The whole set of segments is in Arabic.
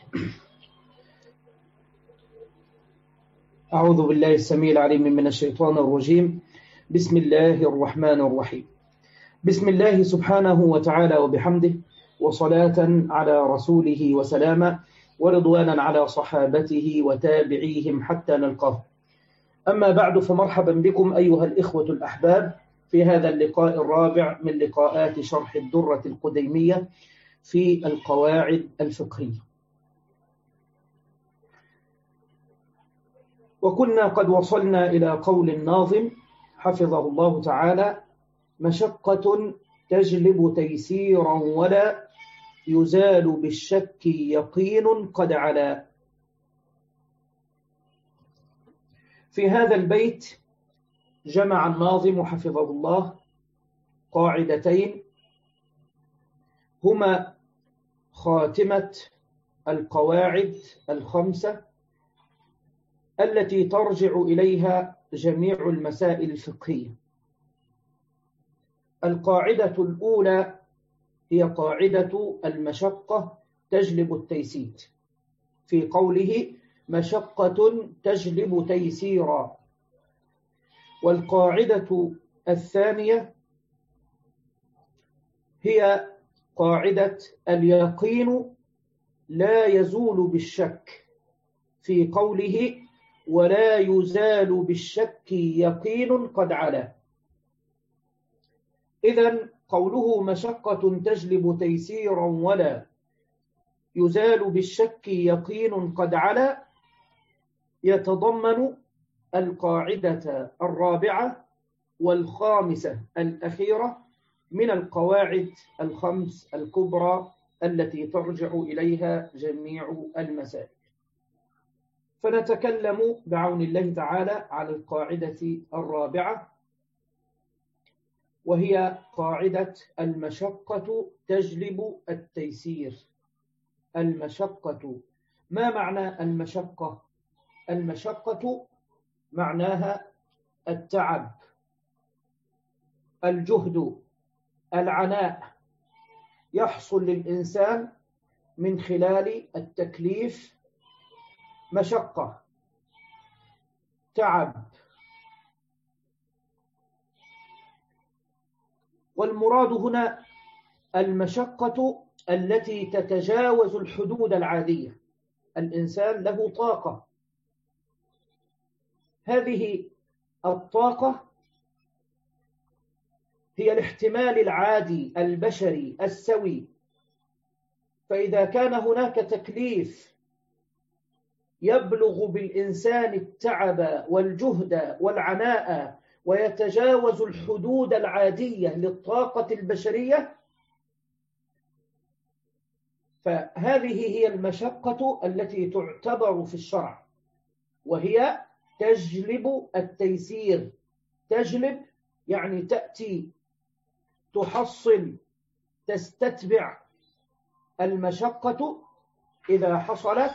أعوذ بالله السميع العليم من الشيطان الرجيم. بسم الله الرحمن الرحيم. بسم الله سبحانه وتعالى وبحمده، وصلاة على رسوله وسلاما، ورضوانا على صحابته وتابعيهم حتى نلقاه. أما بعد، فمرحبا بكم أيها الإخوة الأحباب في هذا اللقاء الرابع من لقاءات شرح الدرة القديمية في القواعد الفقهية. وكنا قد وصلنا إلى قول الناظم حفظه الله تعالى: مشقة تجلب تيسيرا ولا يزال بالشك يقين قد علا. في هذا البيت جمع الناظم حفظه الله قاعدتين هما خاتمة القواعد الخمسة التي ترجع إليها جميع المسائل الفقهية. القاعدة الأولى هي قاعدة المشقة تجلب التيسير، في قوله مشقة تجلب تيسيرا. والقاعدة الثانية هي قاعدة اليقين لا يزول بالشك، في قوله ولا يزال بالشك يقين قد علا. إذن قوله مشقة تجلب تيسيرا ولا يزال بالشك يقين قد علا يتضمن القاعدة الرابعة والخامسة الأخيرة من القواعد الخمس الكبرى التي ترجع إليها جميع المسائل. فنتكلم بعون الله تعالى على القاعدة الرابعة، وهي قاعدة المشقة تجلب التيسير. المشقة، ما معنى المشقة؟ المشقة معناها التعب، الجهد، العناء، يحصل للإنسان من خلال التكليف مشقة، تعب. والمراد هنا المشقة التي تتجاوز الحدود العادية. الإنسان له طاقة، هذه الطاقة هي الاحتمال العادي البشري السوي. فإذا كان هناك تكليف يبلغ بالإنسان التعب والجهد والعناء ويتجاوز الحدود العادية للطاقة البشرية، فهذه هي المشقة التي تعتبر في الشرع، وهي تجلب التيسير. تجلب يعني تأتي، تحصل، تستتبع. المشقة إذا حصلت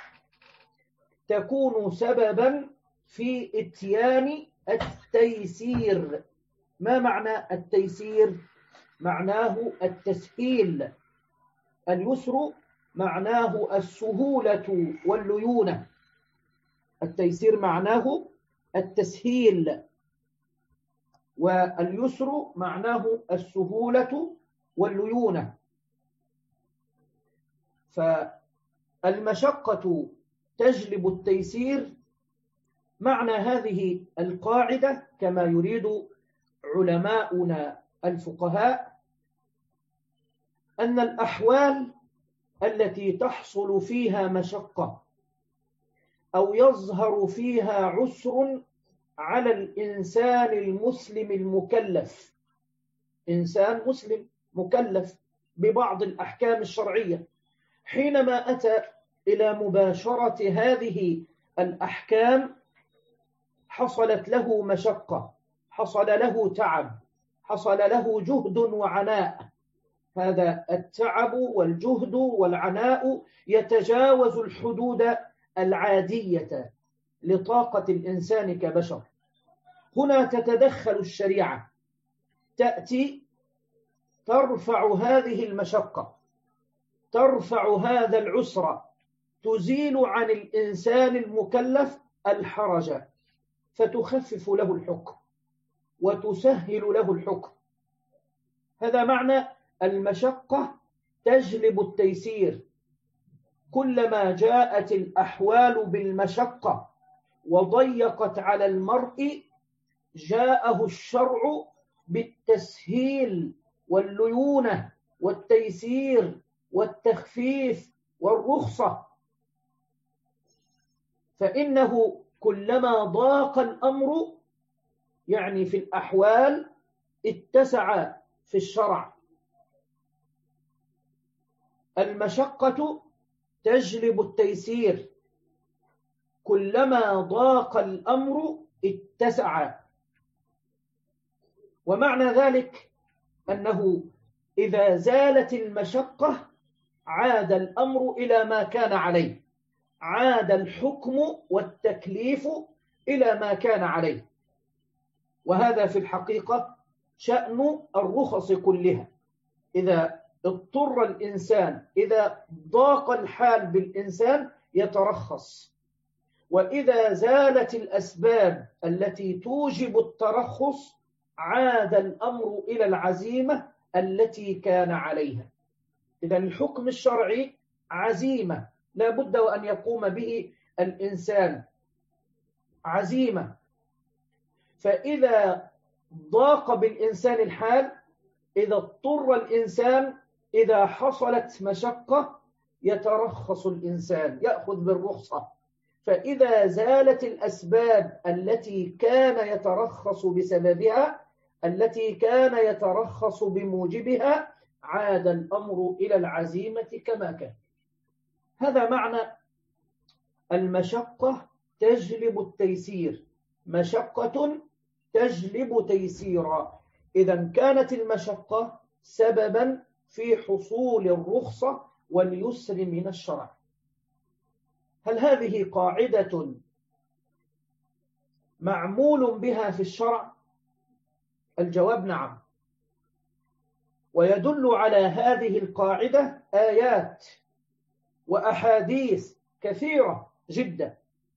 تكون سببا في إتيان التيسير. ما معنى التيسير؟ معناه التسهيل. اليسر معناه السهولة والليونة. التيسير معناه التسهيل، واليسر معناه السهولة والليونة. فالمشقة تجلب التيسير، معنى هذه القاعدة كما يريد علماؤنا الفقهاء أن الأحوال التي تحصل فيها مشقة أو يظهر فيها عسر على الإنسان المسلم المكلف، إنسان مسلم مكلف ببعض الأحكام الشرعية، حينما أتى إلى مباشرة هذه الأحكام حصلت له مشقة، حصل له تعب، حصل له جهد وعناء. هذا التعب والجهد والعناء يتجاوز الحدود العادية لطاقة الإنسان كبشر. هنا تتدخل الشريعة، تأتي ترفع هذه المشقة، ترفع هذا العسر تزيل عن الإنسان المكلف الحرج فتخفف له الحكم وتسهل له الحكم. هذا معنى المشقة تجلب التيسير. كلما جاءت الأحوال بالمشقة وضيقت على المرء جاءه الشرع بالتسهيل والليونة والتيسير والتخفيف والرخصة. فإنه كلما ضاق الأمر يعني في الأحوال اتسع في الشرع. المشقة تجلب التيسير، كلما ضاق الأمر اتسع. ومعنى ذلك أنه إذا زالت المشقة عاد الأمر إلى ما كان عليه، عاد الحكم والتكليف إلى ما كان عليه. وهذا في الحقيقة شأن الرخص كلها. إذا اضطر الإنسان، إذا ضاق الحال بالإنسان يترخص، وإذا زالت الأسباب التي توجب الترخص عاد الأمر إلى العزيمة التي كان عليها. إذا الحكم الشرعي عزيمة لا بد وأن يقوم به الإنسان، عزيمة. فإذا ضاق بالإنسان الحال، إذا اضطر الإنسان، إذا حصلت مشقة يترخص الإنسان، يأخذ بالرخصة. فإذا زالت الأسباب التي كان يترخص بسببها، التي كان يترخص بموجبها، عاد الأمر إلى العزيمة كما كان. هذا معنى المشقة تجلب التيسير، مشقة تجلب تيسيرا. إذا كانت المشقة سببا في حصول الرخصة واليسر من الشرع. هل هذه قاعدة معمول بها في الشرع؟ الجواب نعم. ويدل على هذه القاعدة آيات وأحاديث كثيرة جدا.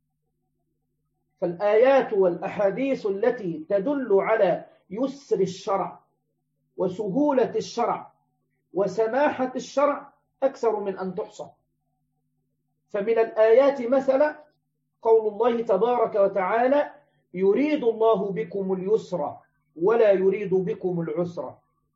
فالآيات والأحاديث التي تدل على يسر الشرع وسهولة الشرع وسماحة الشرع أكثر من أن تحصى. فمن الآيات مثلا قول الله تبارك وتعالى: يريد الله بكم اليسر ولا يريد بكم العسر.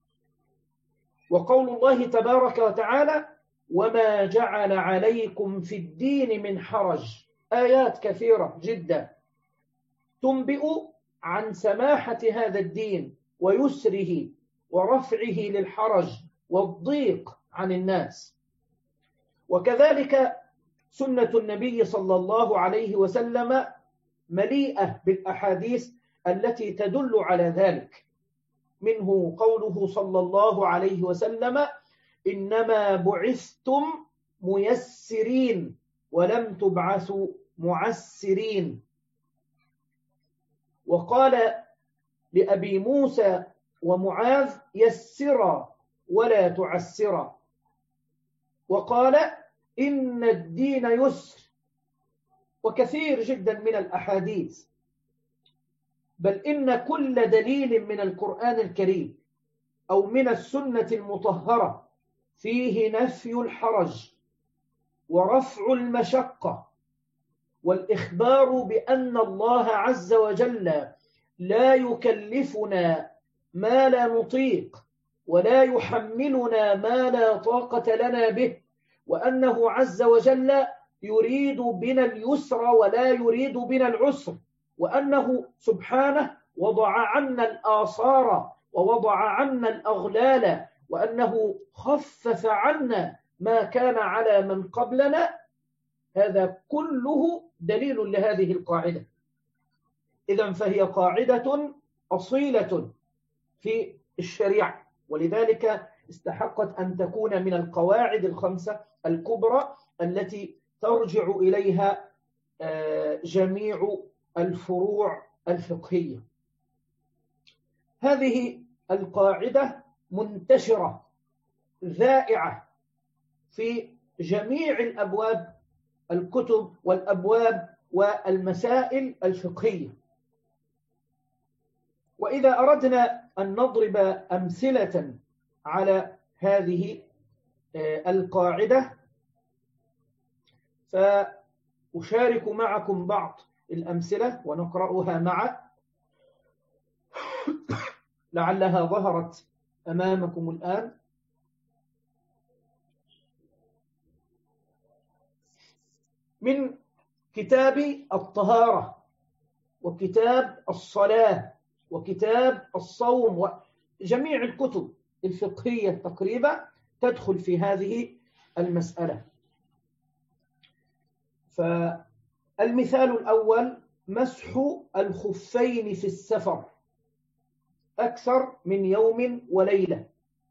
وقول الله تبارك وتعالى: وما جعل عليكم في الدين من حرج. آيات كثيرة جدا تنبئ عن سماحة هذا الدين ويسره ورفعه للحرج والضيق عن الناس. وكذلك سنة النبي صلى الله عليه وسلم مليئة بالأحاديث التي تدل على ذلك. منه قوله صلى الله عليه وسلم: إنما بعثتم ميسرين ولم تبعثوا معسرين. وقال لأبي موسى ومعاذ: يسرا ولا تعسرا. وقال: إن الدين يسر. وكثير جدا من الأحاديث، بل إن كل دليل من القرآن الكريم أو من السنة المطهرة فيه نفي الحرج ورفع المشقة والإخبار بأن الله عز وجل لا يكلفنا ما لا نطيق ولا يحملنا ما لا طاقة لنا به، وأنه عز وجل يريد بنا اليسر ولا يريد بنا العسر، وأنه سبحانه وضع عنا الآثار ووضع عنا الأغلال، وأنه خفف عنا ما كان على من قبلنا. هذا كله دليل لهذه القاعدة. إذن فهي قاعدة أصيلة في الشريعة، ولذلك استحقت أن تكون من القواعد الخمسة الكبرى التي ترجع إليها جميع الفروع الفقهية. هذه القاعدة منتشرة ذائعة في جميع الأبواب الكتب والأبواب والمسائل الفقهية. وإذا أردنا أن نضرب أمثلة على هذه القاعدة فأشارك معكم بعض الأمثلة ونقرأها معا لعلها ظهرت أمامكم الآن. من كتاب الطهارة وكتاب الصلاة وكتاب الصوم وجميع الكتب الفقهية تقريبا تدخل في هذه المسألة. فالمثال الأول مسح الخفين في السفر أكثر من يوم وليلة.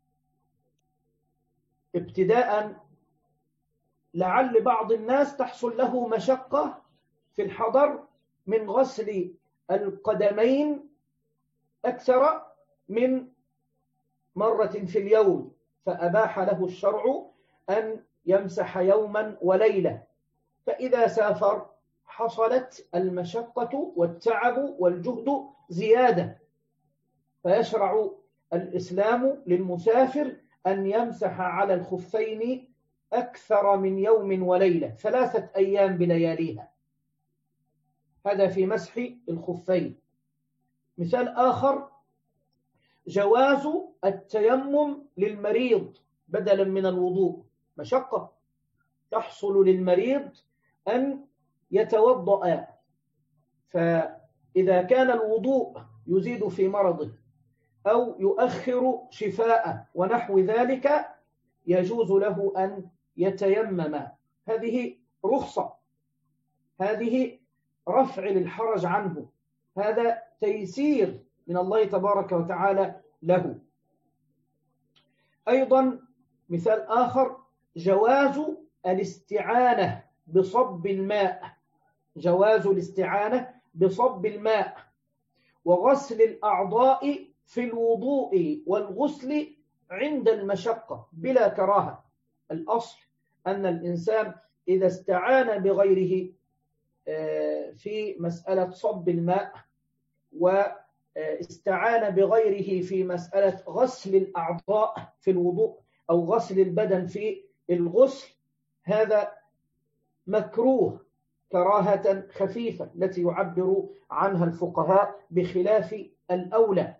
ابتداء لعل بعض الناس تحصل له مشقة في الحضر من غسل القدمين أكثر من مرة في اليوم، فأباح له الشرع أن يمسح يوما وليلة. فإذا سافر حصلت المشقة والتعب والجهد زيادة، فيشرع الإسلام للمسافر أن يمسح على الخفين أكثر من يوم وليلة 3 أيام بلياليها. هذا في مسح الخفين. مثال آخر جواز التيمم للمريض بدلا من الوضوء. مشقة تحصل للمريض أن يتوضأ، فإذا كان الوضوء يزيد في مرضه أو يؤخر شفاءه ونحو ذلك يجوز له أن يتيمم. هذه رخصة، هذه رفع للحرج عنه، هذا تيسير من الله تبارك وتعالى له. أيضا مثال آخر جواز الاستعانة بصب الماء، جواز الاستعانة بصب الماء وغسل الأعضاء في الوضوء والغسل عند المشقة بلا كراهة. الأصل أن الإنسان إذا استعان بغيره في مسألة صب الماء واستعان بغيره في مسألة غسل الأعضاء في الوضوء أو غسل البدن في الغسل، هذا مكروه كراهة خفيفة التي يعبر عنها الفقهاء بخلاف الأولى.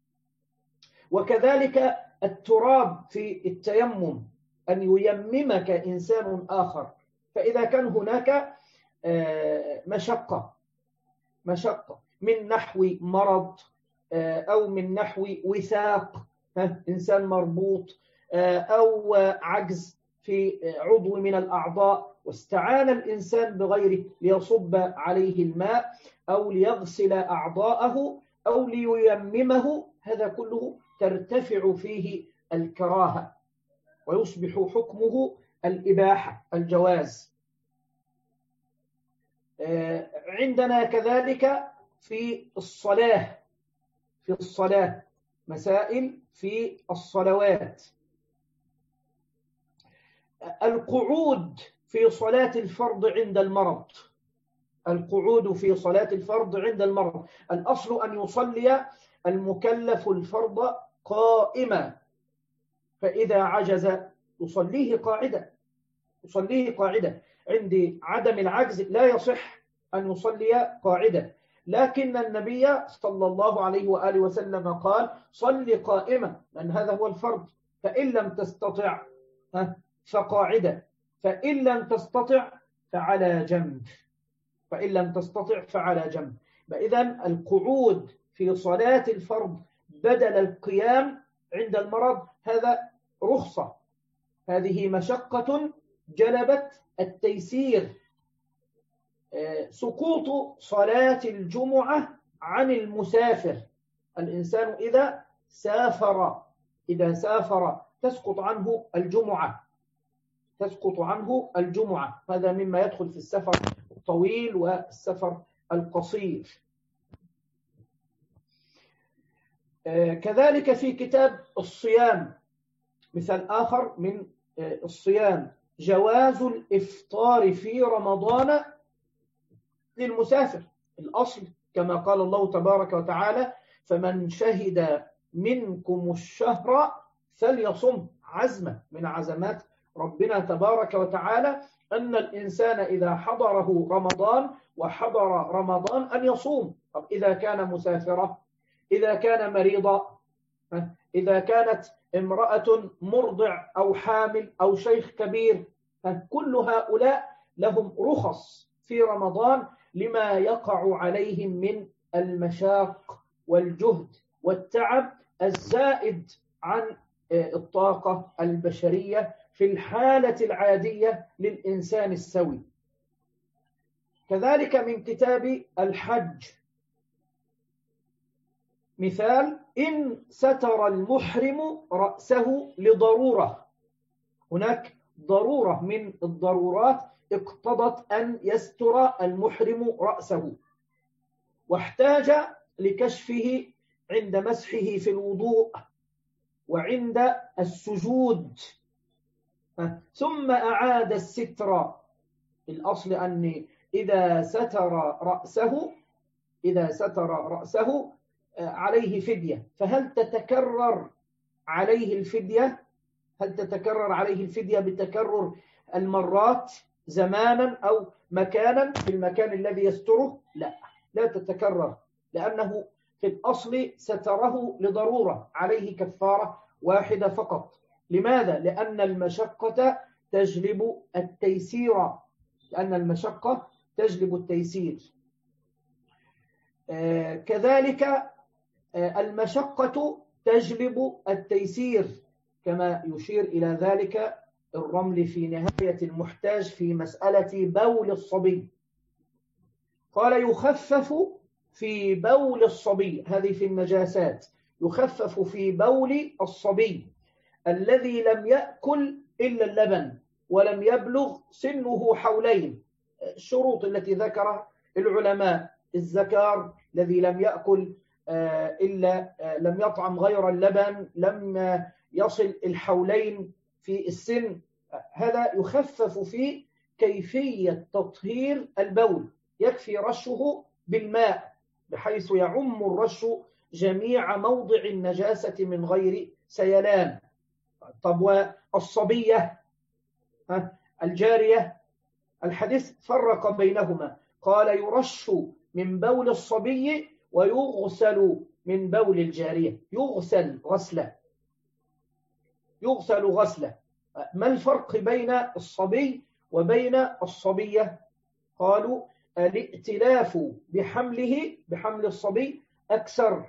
وكذلك التراب في التيمم، أن ييممك إنسان آخر، فإذا كان هناك مشقة من نحو مرض أو من نحو وثاق، إنسان مربوط أو عجز في عضو من الأعضاء واستعان الإنسان بغيره ليصب عليه الماء أو ليغسل أعضاءه أو لييممه، هذا كله ترتفع فيه الكراهة ويصبح حكمه الإباحة الجواز. عندنا كذلك في الصلاة مسائل في الصلوات. القعود في صلاة الفرض عند المرض، القعود في صلاة الفرض عند المرض. الأصل أن يصلي المكلف الفرض قائما، فإذا عجز يصليه قاعدة. عند عدم العجز لا يصح أن يصلي قاعدة، لكن النبي صلى الله عليه وآله وسلم قال صل قائما، لأن هذا هو الفرض. فإن لم تستطع فقاعدة، فإن لم تستطع فعلى جنب، إذن القعود في صلاة الفرض بدل القيام عند المرض هذا رخصة، هذه مشقة جلبت التيسير. سقوط صلاة الجمعة عن المسافر، الإنسان إذا سافر تسقط عنه الجمعة، هذا مما يدخل في السفر الطويل والسفر القصير. كذلك في كتاب الصيام مثال آخر من الصيام جواز الإفطار في رمضان للمسافر. الأصل كما قال الله تبارك وتعالى: فمن شهد منكم الشهر فليصم. عزمة من عزمات ربنا تبارك وتعالى أن الإنسان إذا حضره رمضان وحضر رمضان أن يصوم. طب إذا كان مسافرا، إذا كان مريضا، إذا كانت امرأة مرضع أو حامل أو شيخ كبير، كل هؤلاء لهم رخص في رمضان لما يقع عليهم من المشاق والجهد والتعب الزائد عن الطاقة البشرية في الحالة العادية للإنسان السوي. كذلك من كتاب الحج مثال: إن ستر المحرم رأسه لضرورة. هناك ضرورة من الضرورات اقتضت أن يستر المحرم رأسه، واحتاج لكشفه عند مسحه في الوضوء وعند السجود، ثم أعاد الستر. الأصل أن إذا ستر رأسه عليه فدية. فهل تتكرر عليه الفدية؟ هل تتكرر عليه الفدية بتكرر المرات زمانا أو مكانا في المكان الذي يستره؟ لا تتكرر، لأنه في الأصل ستره لضرورة، عليه كفارة واحدة فقط. لماذا؟ لأن المشقة تجلب التيسير، كذلك المشقة تجلب التيسير، كما يشير إلى ذلك الرمل في نهاية المحتاج في مسألة بول الصبي. قال: يخفف في بول الصبي، هذه في النجاسات، يخفف في بول الصبي الذي لم يأكل إلا اللبن ولم يبلغ سنه حولين. الشروط التي ذكر العلماء: الذكر الذي لم يأكل إلا لم يطعم غير اللبن، لم يصل الحولين في السن، هذا يخفف في كيفية تطهير البول. يكفي رشه بالماء بحيث يعم الرش جميع موضع النجاسة من غير سيلان. طب والصبية الجارية، الحديث فرق بينهما، قال: يرش من بول الصبي ويغسل من بول الجارية. يغسل غسلة. ما الفرق بين الصبي وبين الصبية؟ قالوا: الائتلاف بحمل الصبي أكثر،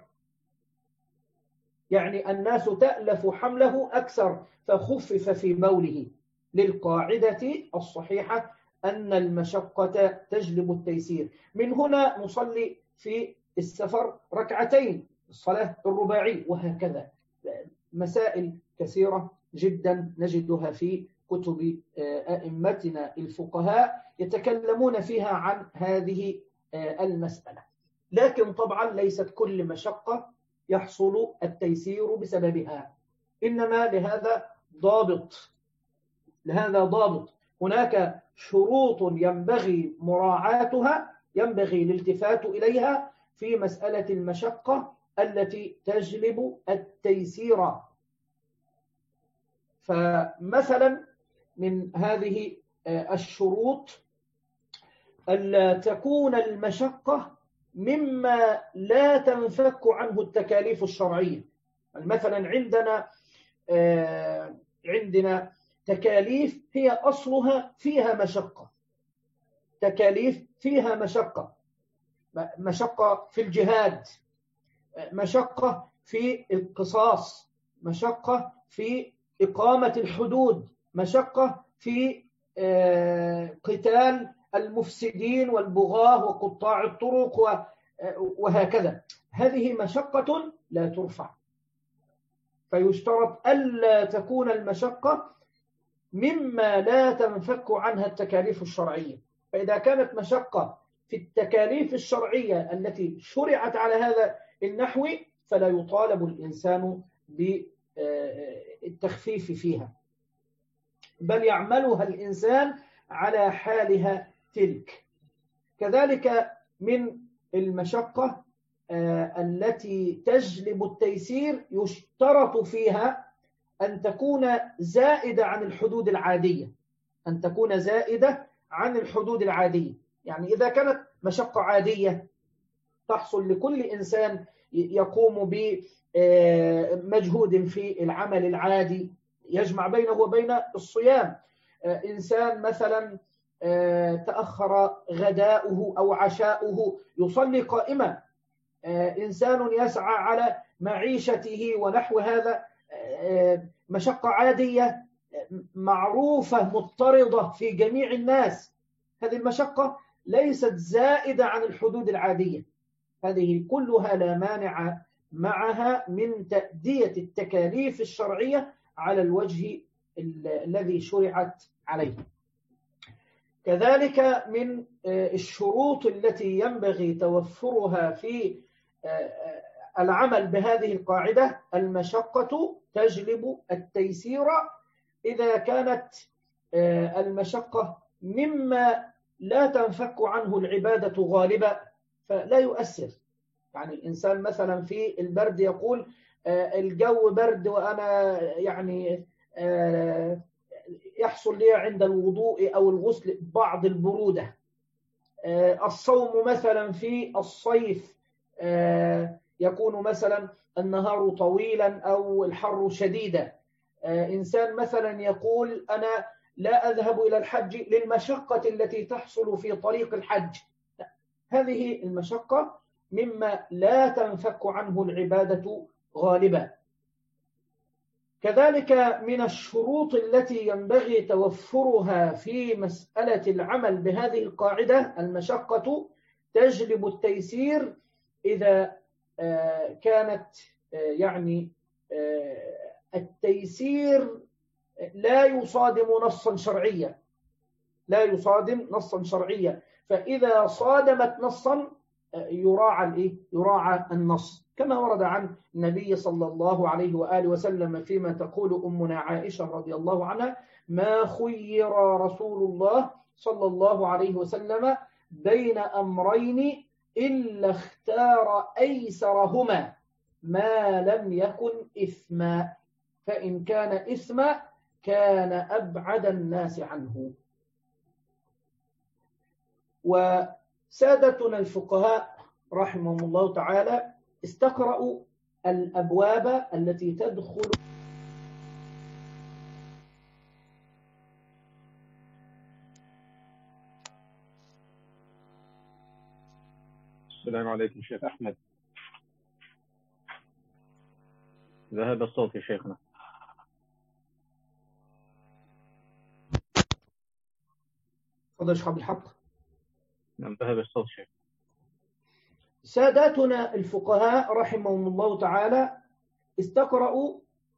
يعني الناس تألف حمله أكثر فخفف في بوله، للقاعدة الصحيحة أن المشقة تجلب التيسير. من هنا نصلي في السفر ركعتين، الصلاة الرباعي، وهكذا مسائل كثيرة جدا نجدها في كتب أئمتنا الفقهاء يتكلمون فيها عن هذه المسألة. لكن طبعا ليست كل مشقة يحصل التيسير بسببها، إنما لهذا ضابط. هناك شروط ينبغي مراعاتها، ينبغي الالتفات إليها في مسألة المشقة التي تجلب التيسير. فمثلا من هذه الشروط ألا تكون المشقة مما لا تنفك عنه التكاليف الشرعية. مثلا عندنا تكاليف هي أصلها فيها مشقة، تكاليف فيها مشقة في الجهاد، مشقة في القصاص، مشقة في إقامة الحدود، مشقة في قتال المفسدين والبغاة وقطاع الطرق وهكذا. هذه مشقة لا ترفع، فيشترط ألا تكون المشقة مما لا تنفك عنها التكاليف الشرعية. فإذا كانت مشقة في التكاليف الشرعية التي شرعت على هذا النحو فلا يطالب الإنسان بالتخفيف فيها. بل يعملها الإنسان على حالها تلك. كذلك من المشقة التي تجلب التيسير يشترط فيها أن تكون زائدة عن الحدود العادية، أن تكون زائدة عن الحدود العادية. يعني إذا كانت مشقة عادية تحصل لكل إنسان يقوم بمجهود في العمل العادي يجمع بينه وبين الصيام، إنسان مثلا تأخر غداؤه أو عشاؤه يصلي قائما، إنسان يسعى على معيشته ونحو هذا، مشقة عادية معروفة مضطردة في جميع الناس، هذه المشقة ليست زائدة عن الحدود العادية، هذه كلها لا مانع معها من تأدية التكاليف الشرعية على الوجه الذي شرعت عليه. كذلك من الشروط التي ينبغي توفرها في العمل بهذه القاعدة: المشقة تجلب التيسير. إذا كانت المشقة مما لا تنفك عنه العبادة غالبا فلا يؤثر. يعني الإنسان مثلا في البرد يقول الجو برد وأنا يعني يحصل لي عند الوضوء أو الغسل بعض البرودة. الصوم مثلا في الصيف يكون مثلا النهار طويلا أو الحر شديدا. إنسان مثلا يقول أنا لا أذهب إلى الحج للمشقة التي تحصل في طريق الحج. هذه المشقة مما لا تنفك عنه العبادة غالبا. كذلك من الشروط التي ينبغي توفرها في مسألة العمل بهذه القاعدة: المشقة تجلب التيسير. إذا كانت يعني التيسير لا يصادم نصا شرعيا، لا يصادم نصا شرعيا، فإذا صادمت نصا يراعى النص، كما ورد عن النبي صلى الله عليه وآله وسلم فيما تقول أمنا عائشة رضي الله عنها: ما خير رسول الله صلى الله عليه وسلم بين أمرين إلا اختار أيسرهما ما لم يكن إثما، فإن كان إثما كان أبعد الناس عنه. وسادتنا الفقهاء رحمهم الله تعالى استقرأوا الأبواب التي تدخل. السلام عليكم شيخ أحمد. ذهب الصوت يا شيخنا. تفضل شيخ عبد الحق. نعم ذهب الصوت شيخ. ساداتنا الفقهاء رحمهم الله تعالى استقرأوا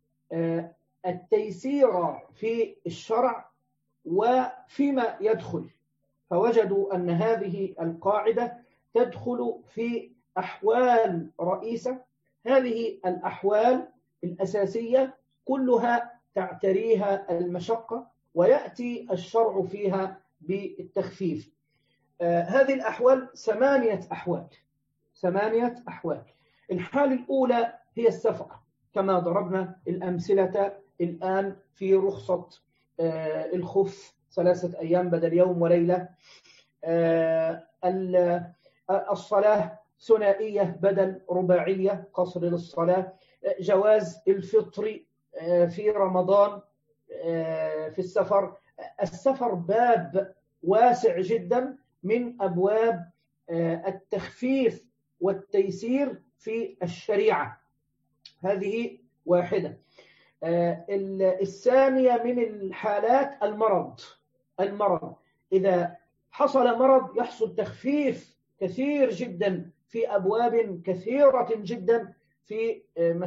التيسير في الشرع وفيما يدخل، فوجدوا أن هذه القاعدة تدخل في أحوال رئيسة. هذه الأحوال الأساسية كلها تعتريها المشقة ويأتي الشرع فيها بالتخفيف. هذه الأحوال 8 أحوال. 8 أحوال. الحال الأولى هي السفر، كما ضربنا الأمثلة الآن في رخصة الخف 3 أيام بدل يوم وليلة، الصلاة ثنائية بدل رباعية قصر للصلاة، جواز الفطر في رمضان في السفر. السفر باب واسع جدا من أبواب التخفيف والتيسير في الشريعة، هذه واحدة. الثانية من الحالات المرض، إذا حصل مرض يحصل تخفيف كثير جدا في أبواب كثيرة جدا في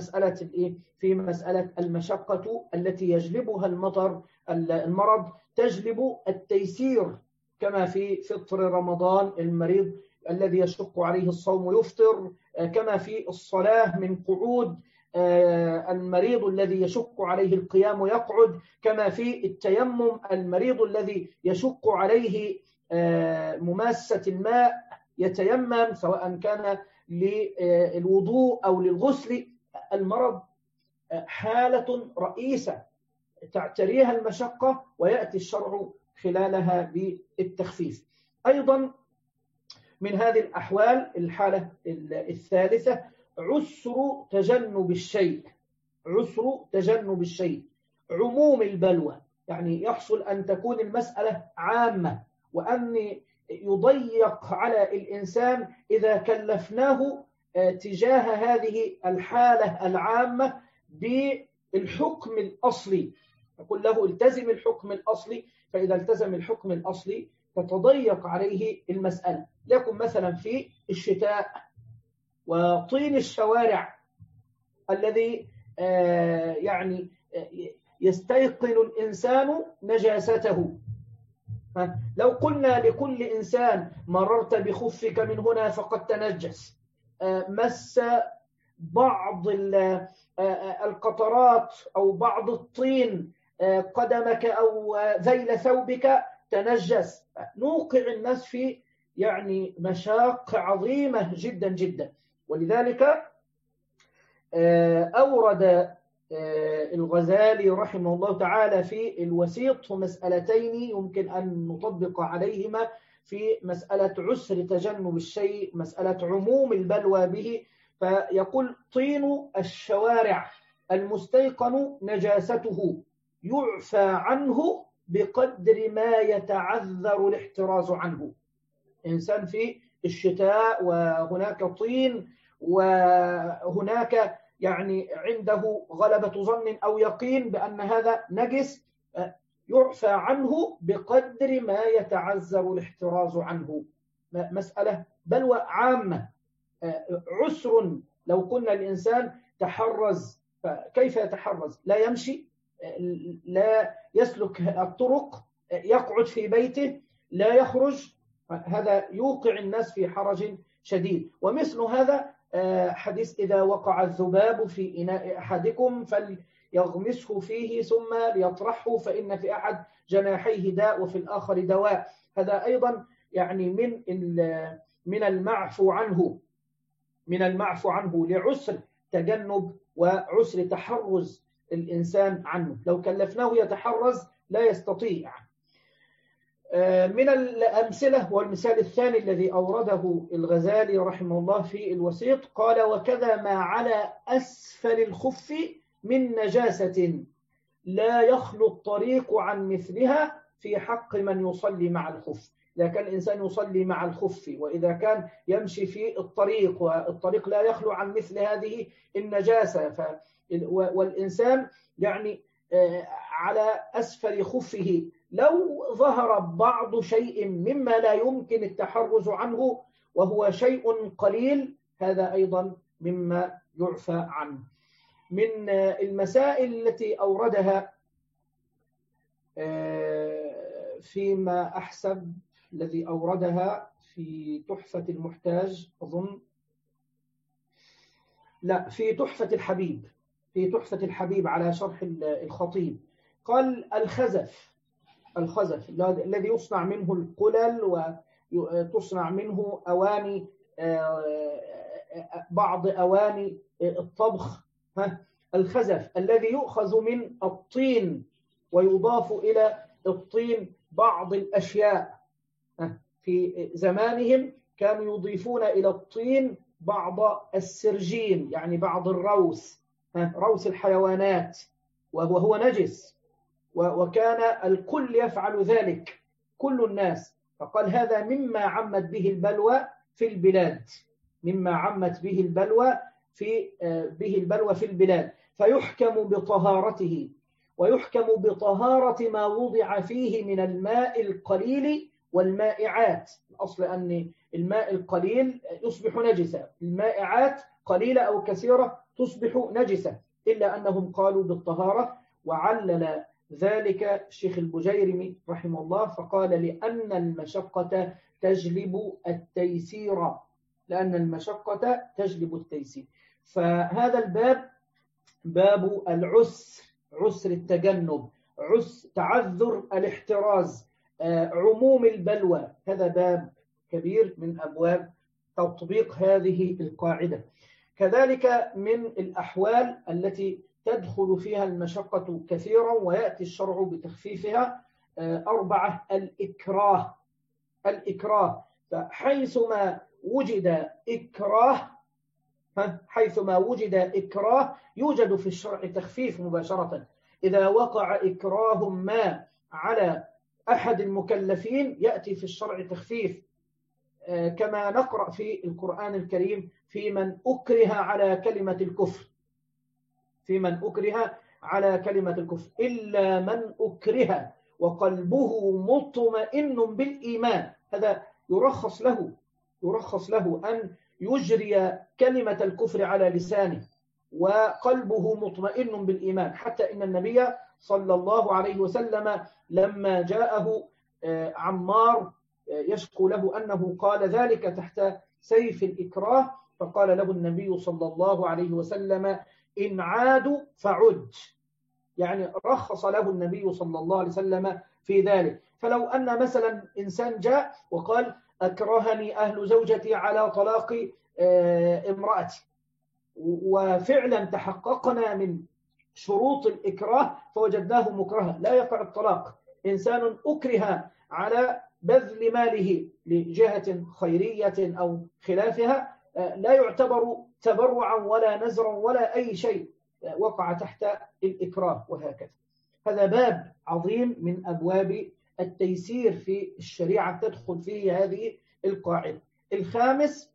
مسألة المشقة التي يجلبها المرض تجلب التيسير، كما في فطر رمضان المريض الذي يشق عليه الصوم يفطر، كما في الصلاة من قعود المريض الذي يشق عليه القيام يقعد، كما في التيمم المريض الذي يشق عليه مماسة الماء يتيمم، سواء كان للوضوء أو للغسل. المرض حالة رئيسة تعتريها المشقة، ويأتي الشرع خلالها بالتخفيف. أيضا من هذه الأحوال الحالة الثالثة عسر تجنب الشيء. عسر تجنب الشيء، عموم البلوى، يعني يحصل أن تكون المسألة عامة، وأن يضيق على الإنسان إذا كلفناه تجاه هذه الحالة العامة بالحكم الأصلي. نقول له التزم الحكم الأصلي، فإذا التزم الحكم الأصلي تتضيق عليه المسألة. لكن مثلا في الشتاء وطين الشوارع الذي يعني يستيقن الإنسان نجاسته. لو قلنا لكل إنسان مررت بخفك من هنا فقد تنجس، مس بعض القطرات أو بعض الطين قدمك أو ذيل ثوبك تنجس، نوقع الناس في يعني مشاق عظيمة جدا جدا. ولذلك أورد الغزالي رحمه الله تعالى في الوسيط مسألتين يمكن أن نطبق عليهما في مسألة عسر تجنب الشيء، مسألة عموم البلوى به. فيقول طين الشوارع المستيقن نجاسته يعفى عنه بقدر ما يتعذر الاحتراز عنه. إنسان في الشتاء وهناك طين وهناك يعني عنده غلبة ظن أو يقين بأن هذا نجس، يعفى عنه بقدر ما يتعذر الاحتراز عنه. مسألة بلوى عامة، عسر. لو قلنا الإنسان تحرز، فكيف يتحرز؟ لا يمشي، لا يسلك الطرق، يقعد في بيته، لا يخرج، هذا يوقع الناس في حرج شديد. ومثل هذا حديث إذا وقع الذباب في إناء أحدكم فليغمسه فيه ثم ليطرحه فإن في أحد جناحيه داء وفي الآخر دواء. هذا أيضا يعني من المعفو عنه لعسر تجنب وعسر تحرز الإنسان عنه. لو كلفناه يتحرز لا يستطيع. من الأمثلة والمثال الثاني الذي أورده الغزالي رحمه الله في الوسيط قال وكذا ما على أسفل الخف من نجاسة لا يخلو الطريق عن مثلها في حق من يصلي مع الخف. إذا كان الإنسان يصلي مع الخف وإذا كان يمشي في الطريق والطريق لا يخلو عن مثل هذه النجاسة، والإنسان يعني على أسفل خفه لو ظهر بعض شيء مما لا يمكن التحرز عنه وهو شيء قليل، هذا أيضا مما يعفى عنه. من المسائل التي أوردها فيما أحسب الذي أوردها في تحفة المحتاج أظن، لا، في تحفة الحبيب على شرح الخطيب، قال الخزف الذي يصنع منه القلل وتصنع منه أواني، بعض أواني الطبخ. الخزف الذي يؤخذ من الطين ويضاف إلى الطين بعض الأشياء. في زمانهم كانوا يضيفون إلى الطين بعض السرجين، يعني بعض روس الحيوانات، وهو نجس، وكان الكل يفعل ذلك، كل الناس. فقال هذا مما عمت به البلوى في البلاد، فيحكم بطهارته ويحكم بطهارة ما وضع فيه من الماء القليل والمائعات. الأصل أن الماء القليل يصبح نجسا، المائعات قليلة أو كثيرة تصبح نجسة، إلا أنهم قالوا بالطهارة. وعلل ذلك الشيخ البجيرمي رحمه الله فقال لأن المشقة تجلب التيسير. فهذا الباب باب العسر، عسر التجنب، تعذر الاحتراز، عموم البلوى. هذا باب كبير من أبواب تطبيق هذه القاعدة. كذلك من الأحوال التي تدخل فيها المشقة كثيرا ويأتي الشرع بتخفيفها 4: الإكراه. فحيثما وجد إكراه يوجد في الشرع تخفيف مباشرة. إذا وقع إكراه ما على أحد المكلفين يأتي في الشرع تخفيف، كما نقرأ في القرآن الكريم في من أكره على كلمة الكفر، إلا من أكره وقلبه مطمئن بالإيمان. هذا يرخص له أن يجري كلمة الكفر على لسانه وقلبه مطمئن بالإيمان. حتى إن النبي صلى الله عليه وسلم لما جاءه عمار يشكو له أنه قال ذلك تحت سيف الإكراه، فقال له النبي صلى الله عليه وسلم: إن عادوا فعد. يعني رخص له النبي صلى الله عليه وسلم في ذلك. فلو أن مثلا إنسان جاء وقال: أكرهني أهل زوجتي على طلاق امرأتي، وفعلا تحققنا من شروط الإكراه فوجدناه مكرها، لا يقع الطلاق. إنسان أكره على بذل ماله لجهة خيرية أو خلافها لا يعتبر تبرعا ولا نزرا ولا أي شيء، وقع تحت الإكراه. وهكذا هذا باب عظيم من أبواب التيسير في الشريعة تدخل فيه هذه القاعدة. الخامس: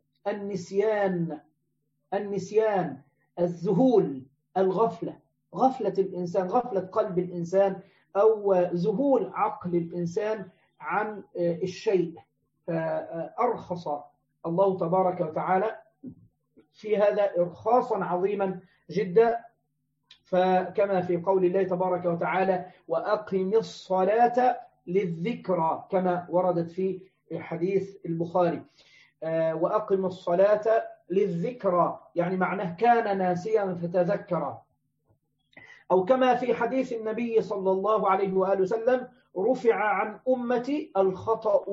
النسيان، الذهول، الغفلة، غفلة الإنسان، غفلة قلب الإنسان أو ذهول عقل الإنسان عن الشيء. فأرخص الله تبارك وتعالى في هذا إرخاصا عظيما جدا، فكما في قول الله تبارك وتعالى: وأقم الصلاة للذكرى، كما وردت في حديث البخاري. وأقم الصلاة للذكرى يعني معناه كان ناسيا فتذكر. أو كما في حديث النبي صلى الله عليه وآله وسلم: رفع عن أمتي الخطأ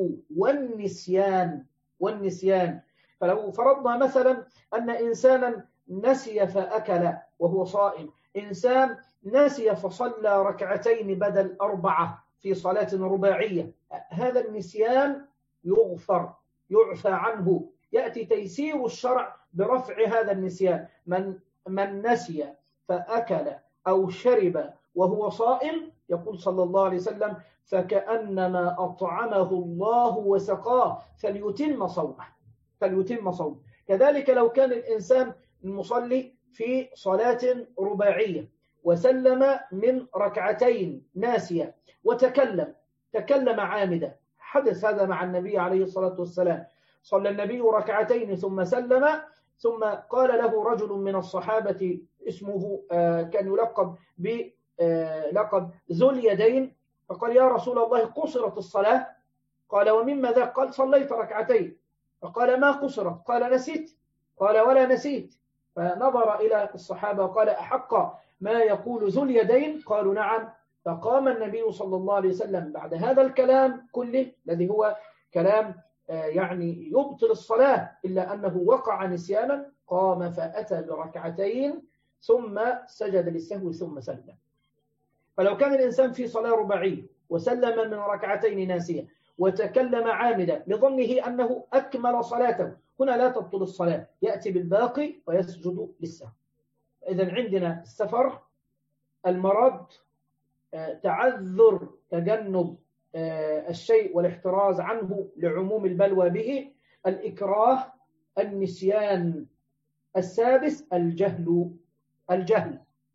والنسيان. فلو فرضنا مثلا أن إنسانا نسي فأكل وهو صائم، إنسان نسي فصلى ركعتين بدل 4 في صلاة رباعية، هذا النسيان يعفى عنه. يأتي تيسير الشرع برفع هذا النسيان. من نسي فأكل أو شرب وهو صائم، يقول صلى الله عليه وسلم: فكأنما أطعمه الله وسقاه فليتم صومه. كذلك لو كان الإنسان المصلي في صلاة رباعية وسلم من ركعتين ناسيا تكلم عامدا، حدث هذا مع النبي عليه الصلاة والسلام. صلى النبي ركعتين ثم سلم، ثم قال له رجل من الصحابة اسمه كان يلقب بلقب ذو اليدين، فقال: يا رسول الله قصرت الصلاة. قال: ومما ذاك؟ قال: صليت ركعتين. فقال: ما قصرت؟ قال: نسيت. قال: ولا نسيت. فنظر إلى الصحابة وقال: أحق ما يقول ذو اليدين؟ قالوا: نعم. فقام النبي صلى الله عليه وسلم بعد هذا الكلام كله الذي هو كلام يعني يبطل الصلاة إلا أنه وقع نسيانا، قام فأتى بركعتين ثم سجد للسهو ثم سلم. فلو كان الإنسان في صلاة رباعية وسلم من ركعتين ناسية وتكلم عامدا لظنه أنه أكمل صلاته، هنا لا تبطل الصلاة، يأتي بالباقي ويسجد للسهو. إذن عندنا السفر، المرض، تعذر تجنب الشيء والاحتراز عنه لعموم البلوى به، الإكراه، النسيان. السادس: الجهل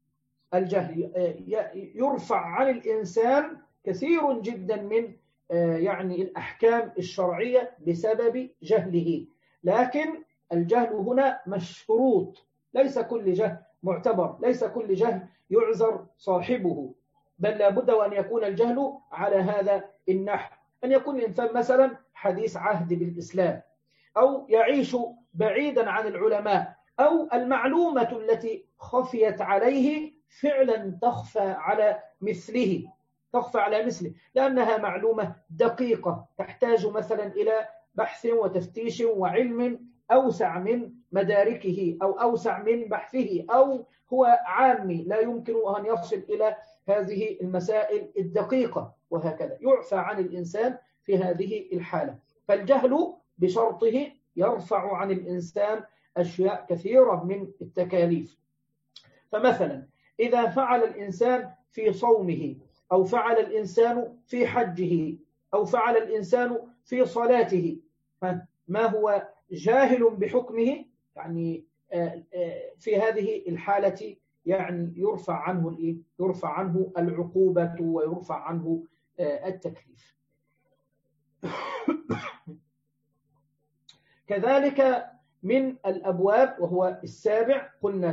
يرفع عن الإنسان كثير جدا من يعني الأحكام الشرعية بسبب جهله. لكن الجهل هنا مشروط، ليس كل جهل معتبر، ليس كل جهل يعذر صاحبه، بل لابد وأن يكون الجهل على هذا النحو: أن يكون الإنسان مثلا حديث عهد بالإسلام، أو يعيش بعيدا عن العلماء، أو المعلومة التي خفيت عليه فعلا تخفى على مثله، لأنها معلومة دقيقة تحتاج مثلا إلى بحث وتفتيش وعلم أوسع من مداركه أو أوسع من بحثه، أو هو عامي لا يمكن أن يصل إلى هذه المسائل الدقيقة، وهكذا يعفى عن الإنسان في هذه الحالة. فالجهل بشرطه يرفع عن الإنسان أشياء كثيرة من التكاليف. فمثلا إذا فعل الإنسان في صومه، أو فعل الإنسان في حجه، أو فعل الإنسان في صلاته، ما هو جاهل بحكمه، يعني في هذه الحالة يعني يرفع عنه العقوبة ويرفع عنه التكليف. كذلك من الأبواب، وهو السابع، قلنا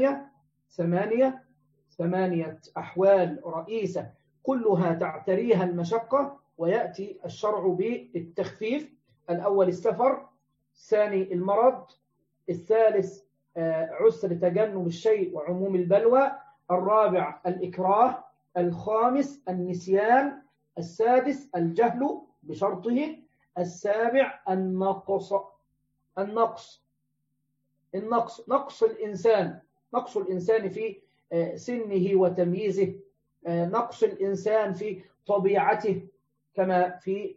ثمانية أحوال رئيسة كلها تعتريها المشقة ويأتي الشرع بالتخفيف. الأول السفر، الثاني المرض، الثالث عسر تجنب الشيء وعموم البلوى، الرابع الإكراه، الخامس النسيان، السادس الجهل بشرطه، السابع نقص الإنسان في سنه وتمييزه، نقص الإنسان في طبيعته، كما في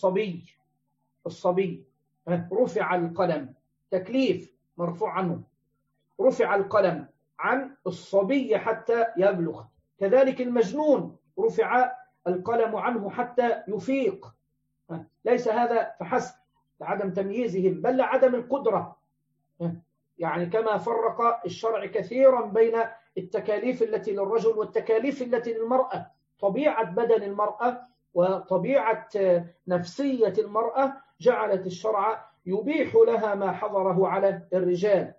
الصبي رفع القلم، تكليف مرفوع عنه، رفع القلم عن الصبي حتى يبلغ. كذلك المجنون رفع القلم عنه حتى يفيق. ليس هذا فحسب لعدم تمييزهم، بل لعدم القدرة، يعني كما فرق الشرع كثيرا بين التكاليف التي للرجل والتكاليف التي للمرأة. طبيعة بدن المرأة وطبيعة نفسية المرأة جعلت الشرع يبيح لها ما حظره على الرجال،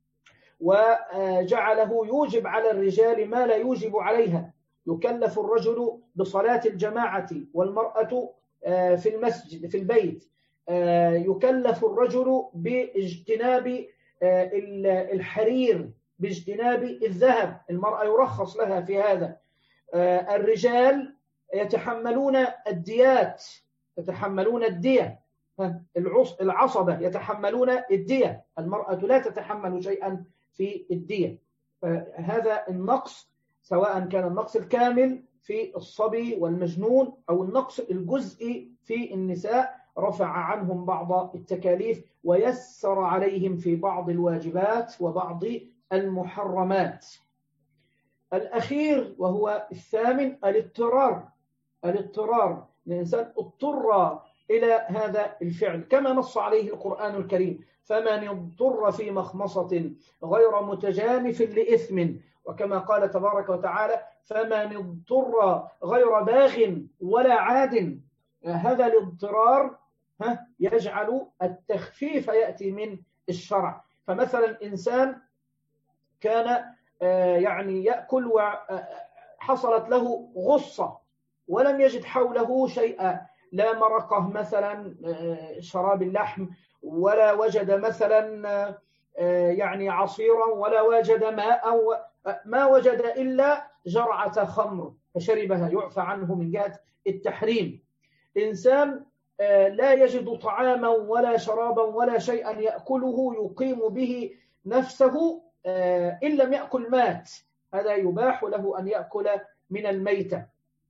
وجعله يوجب على الرجال ما لا يوجب عليها. يكلف الرجل بصلاة الجماعة والمرأة في المسجد في البيت. يكلف الرجل باجتناب الحرير، باجتناب الذهب، المرأة يرخص لها في هذا. الرجال يتحملون الديات، يتحملون الدية، العصبة يتحملون الدية، المرأة لا تتحمل شيئا في الدية. فهذا النقص، سواء كان النقص الكامل في الصبي والمجنون أو النقص الجزئي في النساء، رفع عنهم بعض التكاليف ويسر عليهم في بعض الواجبات وبعض المحرمات. الأخير وهو الثامن الاضطرار. الإنسان اضطر إلى هذا الفعل كما نص عليه القرآن الكريم: فمن اضطر في مخمصة غير متجانف لإثم، وكما قال تبارك وتعالى: فمن اضطر غير باغ ولا عاد. هذا الاضطرار يجعل التخفيف يأتي من الشرع. فمثلا إنسان كان يعني يأكل وحصلت له غصة ولم يجد حوله شيئا، لا مرقه مثلا شراب اللحم، ولا وجد مثلا يعني عصيرا، ولا وجد ماء، ما وجد إلا جرعة خمر فشربها، يعفى عنه من جهة التحريم. إنسان لا يجد طعاما ولا شرابا ولا شيئا يأكله يقيم به نفسه، إن لم يأكل مات، هذا يباح له أن يأكل من الميتة،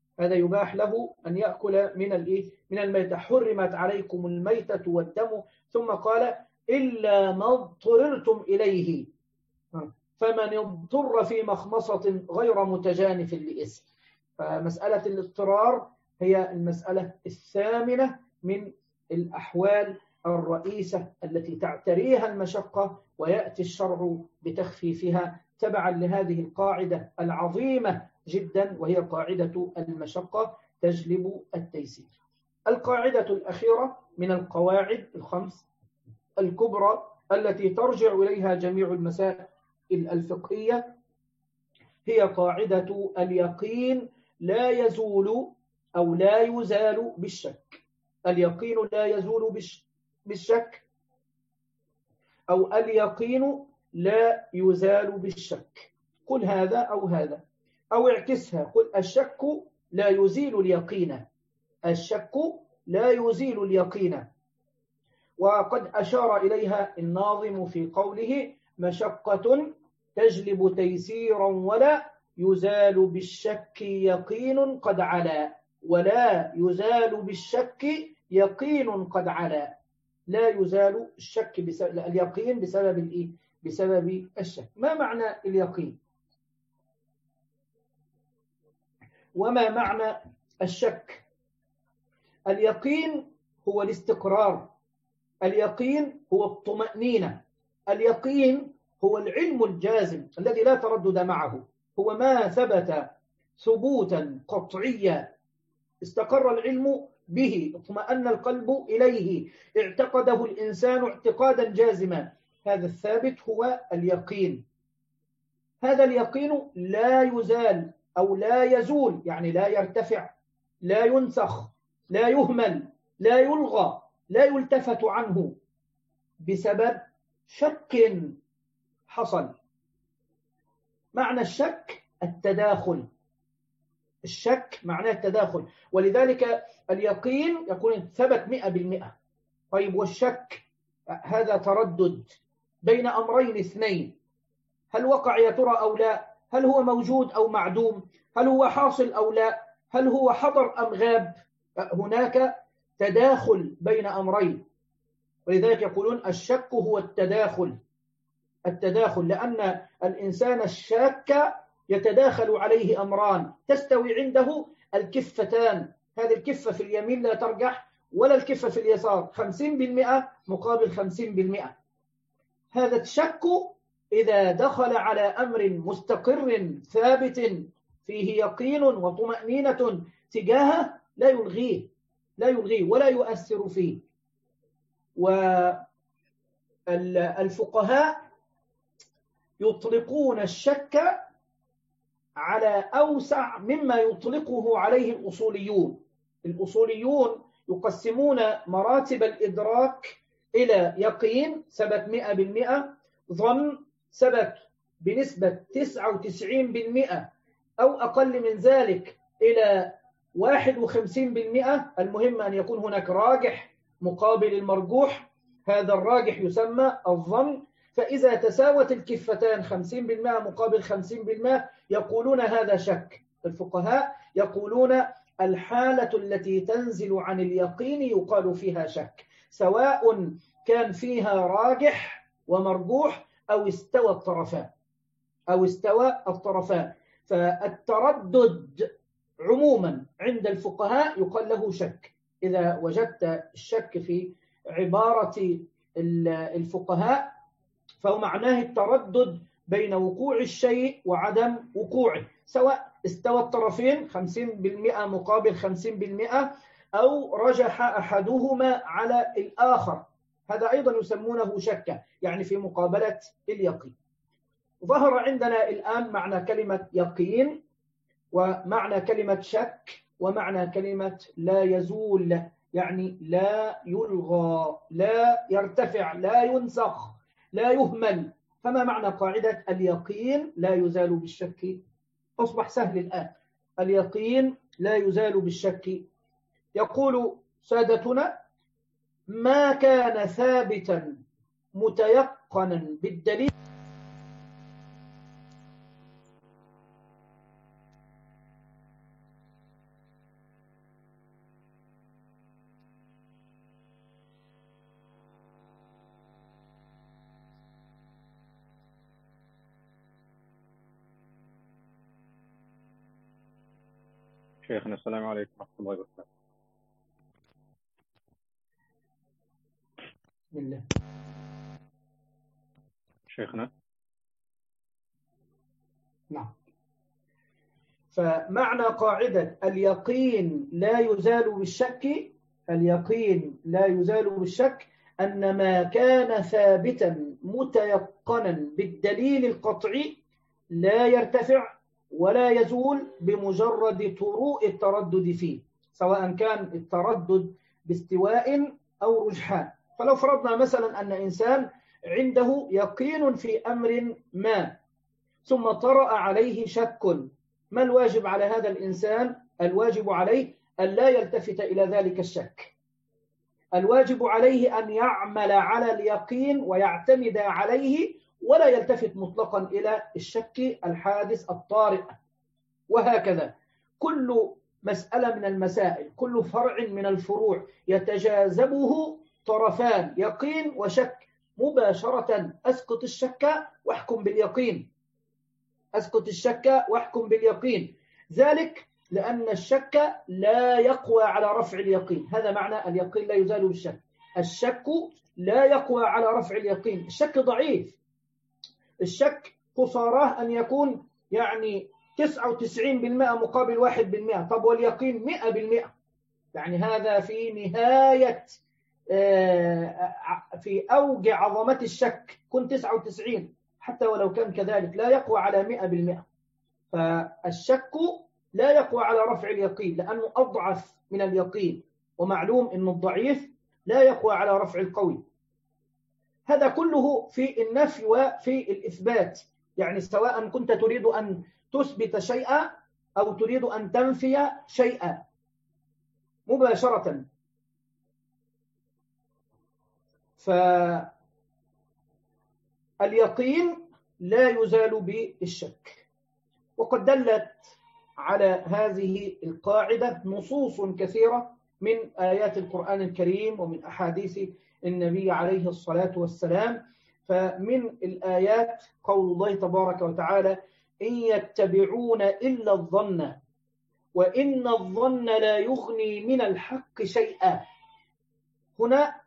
من الميتة. حرمت عليكم الميتة والدم، ثم قال: إلا ما اضطررتم إليه، فمن اضطر في مخمصة غير متجانف لإثم. فمسألة الاضطرار هي المسألة الثامنة من الأحوال الرئيسة التي تعتريها المشقة، ويأتي الشرع بتخفيفها تبعا لهذه القاعدة العظيمة جدا، وهي قاعدة المشقة تجلب التيسير. القاعدة الأخيرة من القواعد الخمس الكبرى التي ترجع إليها جميع المسائل الفقهية هي قاعدة اليقين لا يزول أو لا يزال بالشك. اليقين لا يزول بالشك، أو اليقين لا يزال بالشك. قل هذا أو هذا، أو اعكسها، قل الشك لا يزيل اليقين. الشك لا يزيل اليقين. وقد أشار إليها الناظم في قوله: مشقة تجلب تيسيرا ولا يزال بالشك يقين قد علا. ولا يزال بالشك يقين قد علا. لا يزال الشك اليقين بسبب الإيه؟ بسبب الشك. ما معنى اليقين؟ وما معنى الشك؟ اليقين هو الاستقرار، اليقين هو الطمأنينة، اليقين هو العلم الجازم الذي لا تردد معه، هو ما ثبت ثبوتا قطعيا استقر العلم به، اطمأن القلب إليه، اعتقده الإنسان اعتقادا جازما. هذا الثابت هو اليقين. هذا اليقين لا يزال أو لا يزول، يعني لا يرتفع، لا ينسخ، لا يهمل، لا يلغى، لا يلتفت عنه بسبب شك حصل. معنى الشك التداخل. الشك معناه التداخل، ولذلك اليقين يكون ثبت 100%. طيب والشك هذا تردد بين أمرين اثنين، هل وقع يا ترى أو لا؟ هل هو موجود أو معدوم؟ هل هو حاصل أو لا؟ هل هو حضر أم غاب؟ هناك تداخل بين أمرين، ولذلك يقولون الشك هو التداخل. التداخل لأن الإنسان الشاك يتداخل عليه أمران، تستوي عنده الكفتان، هذه الكفة في اليمين لا ترجح ولا الكفة في اليسار، 50% مقابل 50%. هذا الشك إذا دخل على أمر مستقر ثابت فيه يقين وطمأنينة تجاهه لا يلغيه ولا يؤثر فيه. والفقهاء يطلقون الشك على أوسع مما يطلقه عليه الأصوليون. الأصوليون يقسمون مراتب الإدراك إلى يقين ثبت 100%، ظن ثبت بنسبة 99% أو أقل من ذلك إلى 51%. المهم أن يكون هناك راجح مقابل المرجوح، هذا الراجح يسمى الظن. فإذا تساوت الكفتان 50% مقابل 50% يقولون هذا شك. الفقهاء يقولون الحالة التي تنزل عن اليقين يقال فيها شك، سواء كان فيها راجح ومرجوح أو استوى الطرفان. فالتردد عموما عند الفقهاء يقال له شك. إذا وجدت الشك في عبارة الفقهاء فهو معناه التردد بين وقوع الشيء وعدم وقوعه، سواء استوى الطرفين 50% مقابل 50% أو رجح أحدهما على الآخر، هذا أيضا يسمونه شك، يعني في مقابلة اليقين. ظهر عندنا الآن معنى كلمة يقين ومعنى كلمة شك ومعنى كلمة لا يزول، يعني لا يلغى، لا يرتفع، لا ينسخ، لا يهمل. فما معنى قاعدة اليقين لا يزال بالشك؟ أصبح سهل الآن. اليقين لا يزال بالشك. يقول سادتنا: ما كان ثابتا متيقنا بالدليل. شيخنا السلام عليكم ورحمة الله وبركاته. بسم الله. شيخنا نعم. فمعنى قاعدة اليقين لا يزال بالشك، اليقين لا يزال بالشك أن ما كان ثابتا متيقنا بالدليل القطعي لا يرتفع ولا يزول بمجرد طروء التردد فيه، سواء كان التردد باستواء أو رجحان. فلو فرضنا مثلا أن إنسان عنده يقين في أمر ما ثم طرأ عليه شك، ما الواجب على هذا الإنسان؟ الواجب عليه أن لا يلتفت إلى ذلك الشك، الواجب عليه أن يعمل على اليقين ويعتمد عليه ولا يلتفت مطلقا إلى الشك الحادث الطارئ. وهكذا كل مسألة من المسائل، كل فرع من الفروع يتجاذبه طرفان يقين وشك، مباشرة أسقط الشك واحكم باليقين، أسقط الشك واحكم باليقين. ذلك لأن الشك لا يقوى على رفع اليقين، هذا معنى اليقين لا يزال بالشك. الشك لا يقوى على رفع اليقين، الشك ضعيف، الشك قصاراه أن يكون يعني 99% مقابل 1%. طب واليقين 100%، يعني هذا في نهاية في أوج عظمة الشك، كن 99 حتى ولو كان كذلك لا يقوى على 100%. فالشك لا يقوى على رفع اليقين لأنه أضعف من اليقين، ومعلوم أن الضعيف لا يقوى على رفع القوي. هذا كله في النفي وفي الإثبات، يعني سواء كنت تريد أن تثبت شيئا أو تريد أن تنفي شيئا مباشرة. فاليقين لا يزال بالشك. وقد دلت على هذه القاعدة نصوص كثيرة من آيات القرآن الكريم ومن أحاديث النبي عليه الصلاة والسلام. فمن الآيات قول الله تبارك وتعالى: إن يتبعون إلا الظن وإن الظن لا يغني من الحق شيئا. هنا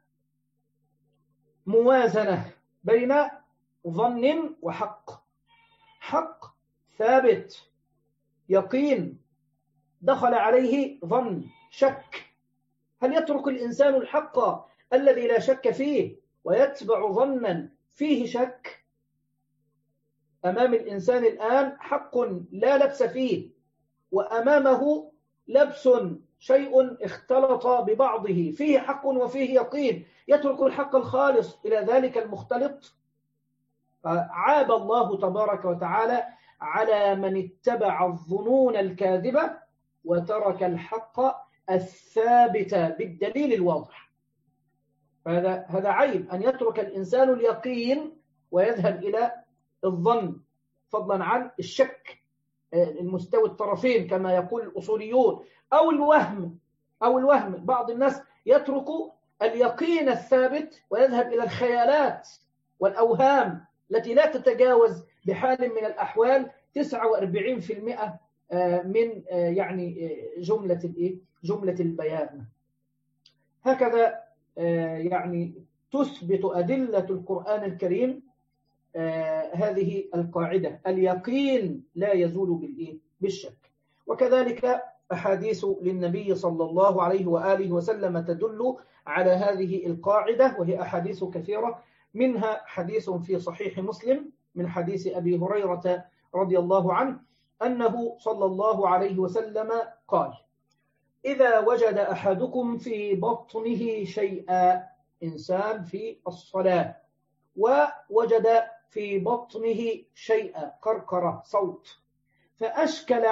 موازنة بين ظن وحق، حق ثابت يقين دخل عليه ظن شك. هل يترك الإنسان الحق الذي لا شك فيه ويتبع ظنا فيه شك؟ أمام الإنسان الآن حق لا لبس فيه، وأمامه لبس شيء اختلط ببعضه، فيه حق وفيه يقين، يترك الحق الخالص إلى ذلك المختلط؟ عاب الله تبارك وتعالى على من اتبع الظنون الكاذبة وترك الحق الثابت بالدليل الواضح. هذا عيب أن يترك الإنسان اليقين ويذهب إلى الظن، فضلا عن الشك المستوي الطرفين كما يقول الأصوليون، أو الوهم. بعض الناس يترك اليقين الثابت ويذهب إلى الخيالات والأوهام التي لا تتجاوز بحال من الأحوال 49% من يعني جملة البيان. هكذا يعني تثبت أدلة القرآن الكريم هذه القاعدة: اليقين لا يزول بالشك. وكذلك أحاديث للنبي صلى الله عليه وآله وسلم تدل على هذه القاعدة، وهي أحاديث كثيرة، منها حديث في صحيح مسلم من حديث أبي هريرة رضي الله عنه أنه صلى الله عليه وسلم قال: إذا وجد أحدكم في بطنه شيئا، إنسان في الصلاة ووجد في بطنه شيئا، قرقرة صوت، فأشكل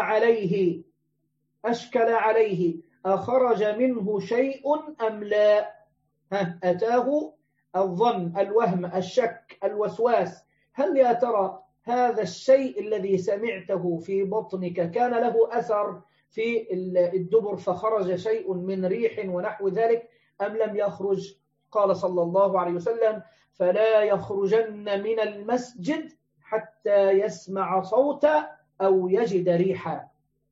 عليه أخرج منه شيء أم لا؟ أتاه الظن، الوهم، الشك، الوسواس، هل يا ترى هذا الشيء الذي سمعته في بطنك كان له أثر في الدبر فخرج شيء من ريح ونحو ذلك أم لم يخرج؟ قال صلى الله عليه وسلم: فلا يخرجن من المسجد حتى يسمع صوتا أو يجد ريحا.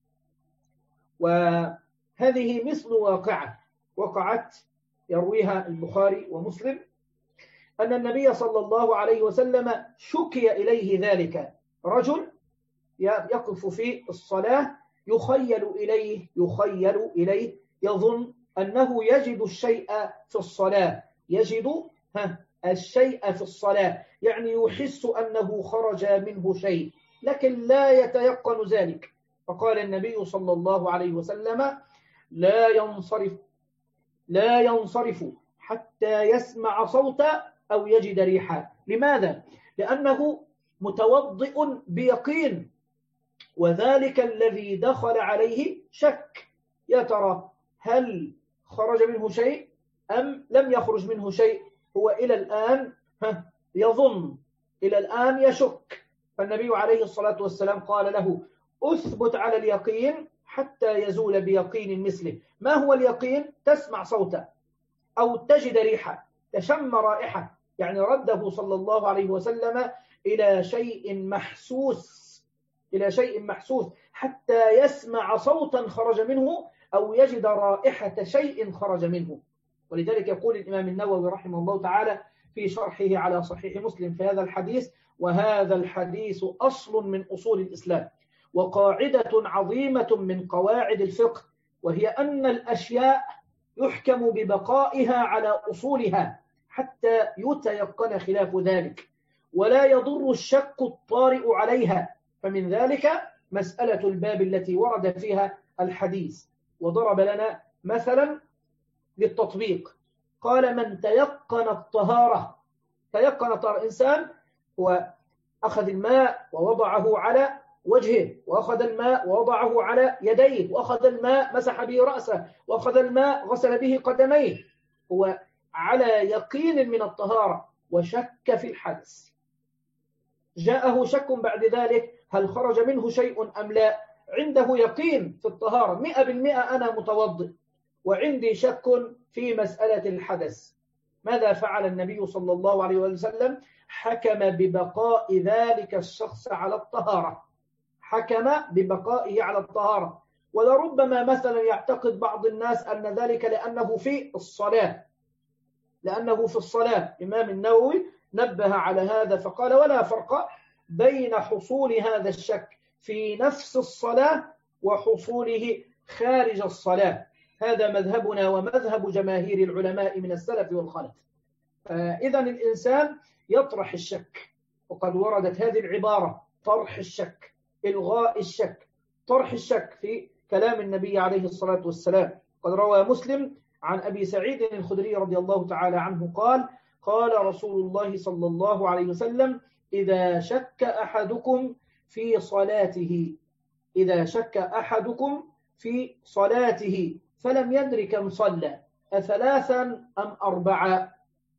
وهذه مثل واقعة وقعت يرويها البخاري ومسلم، أن النبي صلى الله عليه وسلم شكي إليه ذلك، رجل يقف في الصلاة يخيل إليه يظن أنه يجد الشيء في الصلاة، يجد الشيء في الصلاة، يعني يحس أنه خرج منه شيء لكن لا يتيقن ذلك. فقال النبي صلى الله عليه وسلم: لا ينصرف حتى يسمع صوتا أو يجد ريحا. لماذا؟ لأنه متوضئ بيقين، وذلك الذي دخل عليه شك، يا ترى هل خرج منه شيء أم لم يخرج منه شيء؟ هو إلى الآن يظن، إلى الآن يشك. فالنبي عليه الصلاة والسلام قال له: أثبت على اليقين حتى يزول بيقين مثله. ما هو اليقين؟ تسمع صوتا أو تجد ريحة، تشم رائحة، يعني رده صلى الله عليه وسلم إلى شيء محسوس، إلى شيء محسوس، حتى يسمع صوتا خرج منه أو يجد رائحة شيء خرج منه. ولذلك يقول الإمام النووي رحمه الله تعالى في شرحه على صحيح مسلم في هذا الحديث: وهذا الحديث أصل من أصول الإسلام وقاعدة عظيمة من قواعد الفقه، وهي أن الأشياء يحكم ببقائها على أصولها حتى يتيقن خلاف ذلك، ولا يضر الشك الطارئ عليها. فمن ذلك مسألة الباب التي ورد فيها الحديث. وضرب لنا مثلا للتطبيق، قال: من تيقن الطهارة. تيقن الطهارة، إنسان وأخذ الماء ووضعه على وجهه، وأخذ الماء ووضعه على يديه، وأخذ الماء مسح به رأسه، وأخذ الماء غسل به قدميه، هو على يقين من الطهارة وشك في الحدث. جاءه شك بعد ذلك هل خرج منه شيء أم لا، عنده يقين في الطهارة 100%، أنا متوضئ، وعندي شك في مسألة الحدث. ماذا فعل النبي صلى الله عليه وسلم؟ حكم ببقاء ذلك الشخص على الطهارة، حكم ببقائه على الطهارة. ولربما مثلا يعتقد بعض الناس أن ذلك لأنه في الصلاة، لأنه في الصلاة. الإمام النووي نبه على هذا فقال: ولا فرق بين حصول هذا الشك في نفس الصلاة وحصوله خارج الصلاة. هذا مذهبنا ومذهب جماهير العلماء من السلف والخلف. إذا الإنسان يطرح الشك، وقد وردت هذه العبارة: طرح الشك، إلغاء الشك، طرح الشك في كلام النبي عليه الصلاة والسلام. قد روى مسلم عن أبي سعيد الخدري رضي الله تعالى عنه قال: قال رسول الله صلى الله عليه وسلم: إذا شك أحدكم في صلاته، إذا شك أحدكم في صلاته فلم يدر كم صلى أثلاثا أم أربعة.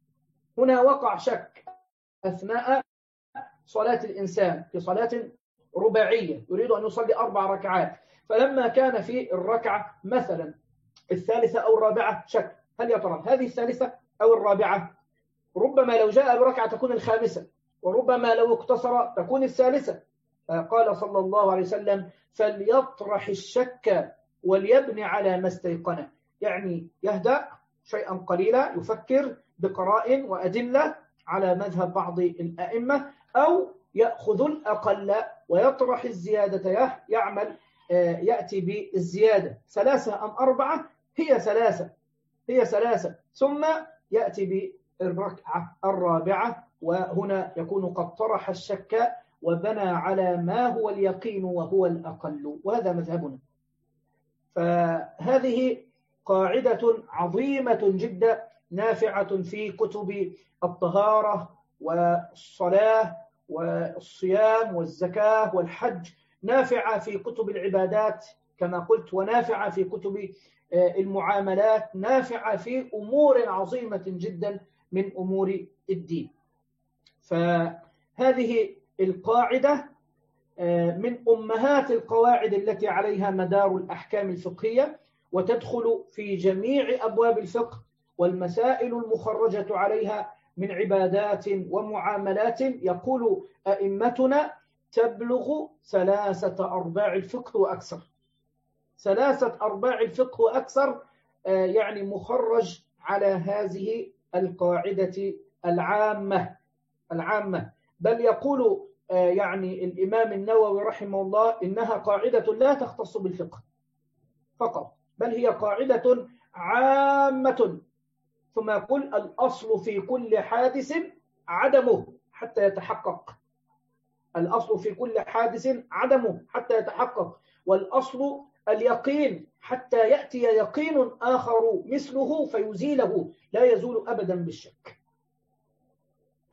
هنا وقع شك أثناء صلاة الإنسان في صلاة رباعية يريد أن يصلي 4 ركعات، فلما كان في الركعة مثلا الثالثة أو الرابعة شك، هل يا ترى هذه الثالثة أو الرابعة؟ ربما لو جاء بركعة تكون الخامسة، وربما لو اقتصر تكون الثالثة. قال صلى الله عليه وسلم: فليطرح الشك وليبني على ما استيقنه، يعني يهدأ شيئا قليلا، يفكر بقراء وأدلة على مذهب بعض الأئمة، أو يأخذ الأقل ويطرح الزيادة، يعمل يأتي بالزيادة 3 أم 4، هي 3، هي 3، ثم يأتي بالركعة الرابعة، وهنا يكون قد طرح الشك وبنى على ما هو اليقين وهو الأقل، وهذا مذهبنا. فهذه قاعدة عظيمة جدا نافعة في كتب الطهارة والصلاة والصيام والزكاة والحج، نافعة في كتب العبادات كما قلت، ونافعة في كتب المعاملات، نافعة في أمور عظيمة جدا من أمور الدين. فهذه القاعدة من أمهات القواعد التي عليها مدار الأحكام الفقهية، وتدخل في جميع أبواب الفقه، والمسائل المخرجة عليها من عبادات ومعاملات يقول أئمتنا تبلغ 3/4 الفقه وأكثر. 3/4 الفقه وأكثر، يعني مخرج على هذه القاعدة العامة. بل يقول يعني الإمام النووي رحمه الله إنها قاعدة لا تختص بالفقه فقط، بل هي قاعدة عامة. ثم يقول: الأصل في كل حادث عدمه حتى يتحقق. الأصل في كل حادث عدمه حتى يتحقق، والأصل اليقين حتى يأتي يقين آخر مثله فيزيله، لا يزول أبدا بالشك.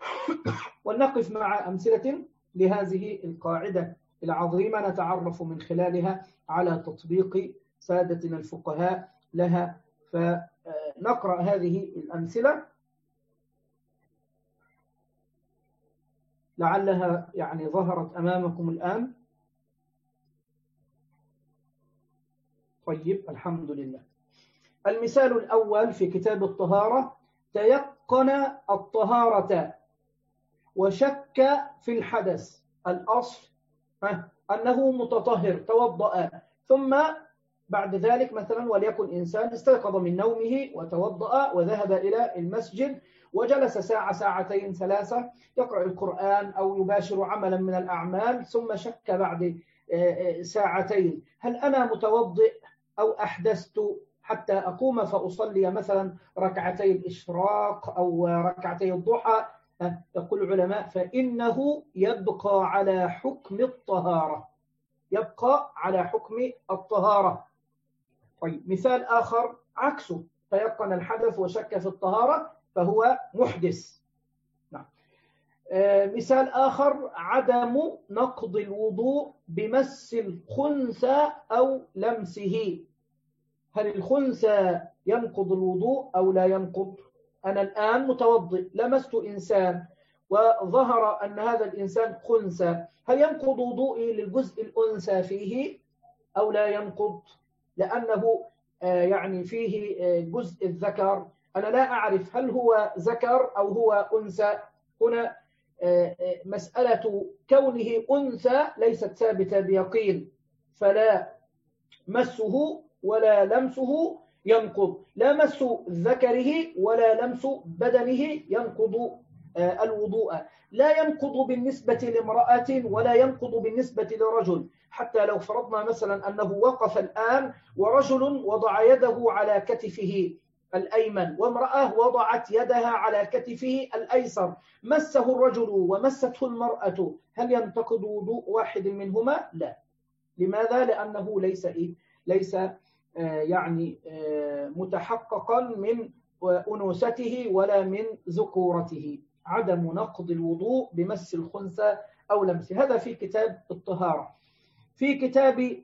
ونقف مع أمثلة لهذه القاعدة العظيمة نتعرف من خلالها على تطبيق سادتنا الفقهاء لها. فنقرأ هذه الأمثلة لعلها يعني ظهرت أمامكم الآن. طيب، الحمد لله. المثال الأول في كتاب الطهارة: تيقن الطهارة وشك في الحدث. الأصل أنه متطهر، توضأ، ثم بعد ذلك مثلا وليكن إنسان استيقظ من نومه وتوضأ وذهب إلى المسجد وجلس ساعة، ساعتين، 3 يقرأ القرآن أو يباشر عملا من الأعمال، ثم شك بعد ساعتين: هل أنا متوضئ أو أحدثت حتى أقوم فأصلي مثلا ركعتي الإشراق أو ركعتي الضحى؟ يقول العلماء فإنه يبقى على حكم الطهارة، يبقى على حكم الطهارة. طيب، مثال آخر عكسه: تيقن الحدث وشك في الطهارة فهو محدث. نعم. مثال آخر: عدم نقض الوضوء بمس الخنثى أو لمسه. هل الخنثى ينقض الوضوء أو لا ينقض؟ أنا الآن متوضئ، لمست إنسان وظهر أن هذا الإنسان خنثى، هل ينقض وضوئي للجزء الأنثى فيه أو لا ينقض؟ لأنه يعني فيه جزء الذكر، أنا لا أعرف هل هو ذكر أو هو أنثى. هنا مسألة كونه أنثى ليست ثابتة بيقين، فلا مسه ولا لمسه ينقض، لا مس ذكره ولا لمس بدنه ينقض الوضوء. لا ينقض بالنسبة لامرأة ولا ينقض بالنسبة لرجل. حتى لو فرضنا مثلا أنه وقف الآن ورجل وضع يده على كتفه الأيمن وامرأة وضعت يدها على كتفه الأيسر، مسه الرجل ومسته المرأة، هل ينتقض وضوء واحد منهما؟ لا. لماذا؟ لأنه ليس يعني متحققا من أنوثته ولا من ذكورته. عدم نقض الوضوء بمس الخنثى أو لمسه. هذا في كتاب الطهارة. في كتاب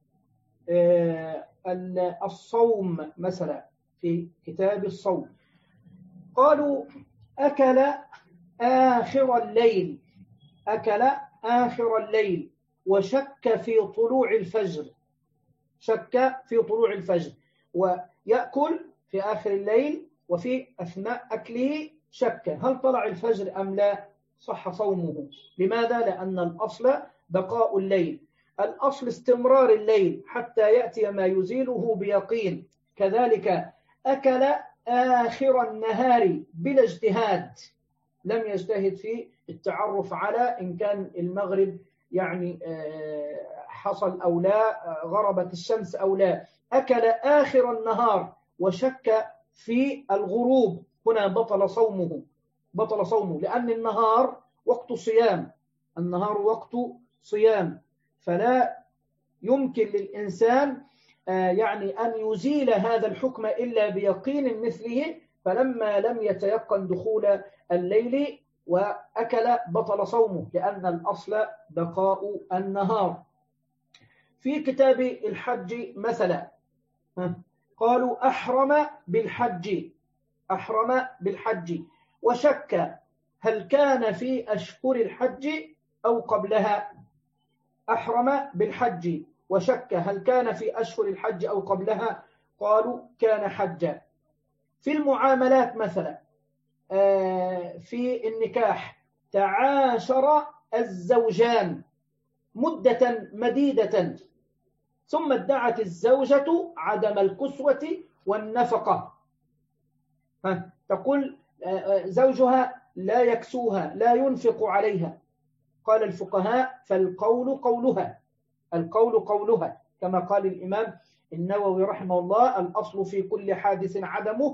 الصوم مثلا، في كتاب الصوم قالوا: أكل آخر الليل، أكل آخر الليل وشك في طلوع الفجر، شك في طلوع الفجر، ويأكل في آخر الليل وفي أثناء أكله شك هل طلع الفجر أم لا، صح صومه. لماذا؟ لأن الأصل بقاء الليل، الأصل استمرار الليل حتى يأتي ما يزيله بيقين. كذلك أكل آخر النهار بلا اجتهاد، لم يجتهد في التعرف على إن كان المغرب يعني حصل أو لا، غربت الشمس أو لا. أكل آخر النهار وشك في الغروب، هنا بطل صومه، لأن النهار وقت صيام، النهار وقت صيام، فلا يمكن للإنسان يعني أن يزيل هذا الحكم إلا بيقين مثله. فلما لم يتيقن دخول الليل وأكل بطل صومه، لأن الأصل بقاء النهار. في كتاب الحج مثلا قالوا: أحرم بالحج وشك هل كان في أشهر الحج أو قبلها. أحرم بالحج وشك هل كان في أشهر الحج أو قبلها، قالوا: كان حجا. في المعاملات مثلا في النكاح: تعاشر الزوجان مدة مديدة ثم ادعت الزوجة عدم الكسوة والنفقة، تقول زوجها لا يكسوها لا ينفق عليها. قال الفقهاء: فالقول قولها، كما قال الإمام النووي رحمه الله: الأصل في كل حادث عدمه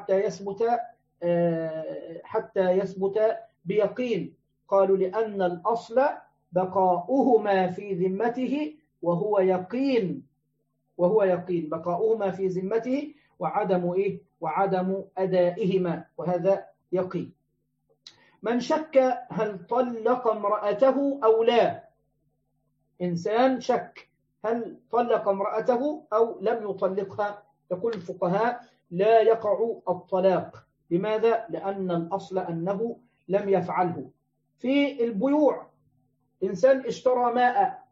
حتى يثبت بيقين. قالوا: لأن الأصل بقاؤهما في ذمته وهو يقين بقاؤهما في ذمته وعدم أدائهما، وهذا يقين. من شك هل طلق امرأته أو لا، إنسان شك هل طلق امرأته أو لم يطلقها، يقول الفقهاء لا يقع الطلاق. لماذا؟ لأن الأصل أنه لم يفعله. في البيوع، إنسان اشترى ماء،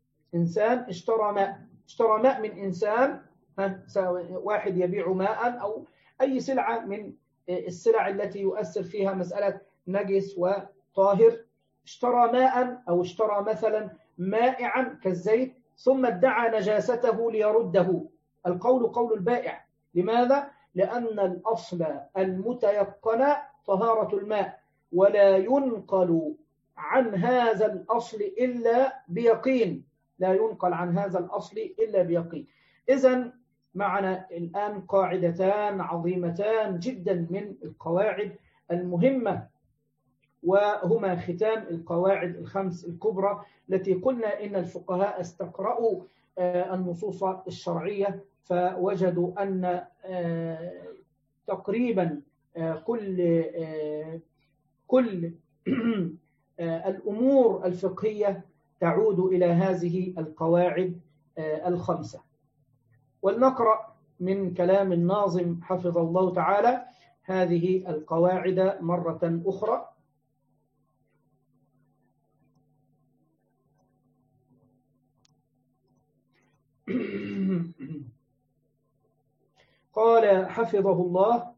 اشترى ماء من إنسان، واحد يبيع ماء أو أي سلعة من السلع التي يؤثر فيها مسألة نجس وطاهر، اشترى ماء أو اشترى مثلا مائعا كالزيت ثم ادعى نجاسته ليرده، القول قول البائع. لماذا؟ لأن الأصل المتيقن طهارة الماء، ولا ينقل عن هذا الأصل إلا بيقين، لا ينقل عن هذا الأصل إلا بيقين. إذن معنا الآن قاعدتان عظيمتان جدا من القواعد المهمة، وهما ختام القواعد الخمس الكبرى التي قلنا إن الفقهاء استقرأوا النصوص الشرعية فوجدوا أن تقريبا كل الأمور الفقهية تعود إلى هذه القواعد الخمسة. ولنقرأ من كلام الناظم حفظه الله تعالى هذه القواعد مرة أخرى. قال حفظه الله: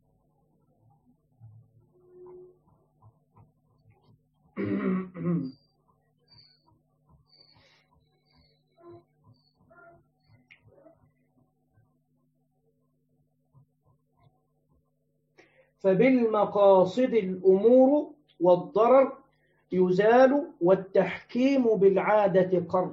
فبالمقاصد الأمور والضرر يزال، والتحكيم بالعادة قر،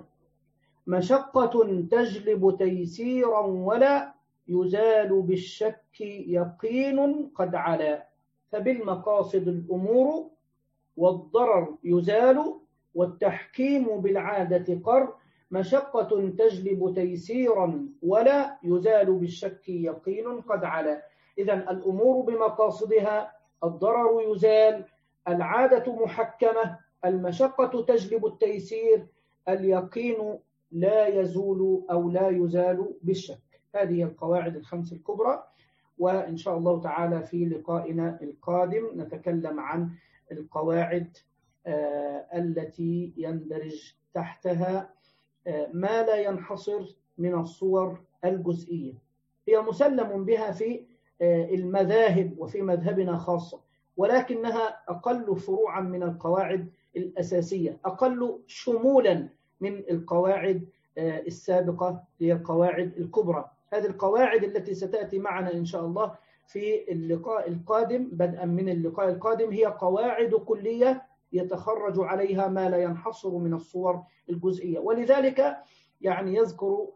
مشقة تجلب تيسيرا ولا يزال بالشك يقين قد علا. فبالمقاصد الأمور والضرر يزال، والتحكيم بالعادة قر، مشقة تجلب تيسيرا ولا يزال بالشك يقين قد علا. إذن الأمور بمقاصدها، الضرر يزال، العادة محكمة، المشقة تجلب التيسير، اليقين لا يزول أو لا يزال بالشك. هذه القواعد الخمس الكبرى، وإن شاء الله تعالى في لقائنا القادم نتكلم عن القواعد التي يندرج تحتها ما لا ينحصر من الصور الجزئية، هي مسلم بها في المذاهب وفي مذهبنا خاصة، ولكنها أقل فروعا من القواعد الأساسية، أقل شمولا من القواعد السابقة هي القواعد الكبرى. هذه القواعد التي ستأتي معنا إن شاء الله في اللقاء القادم، بدءا من اللقاء القادم، هي قواعد كلية يتخرج عليها ما لا ينحصر من الصور الجزئية. ولذلك يعني يذكر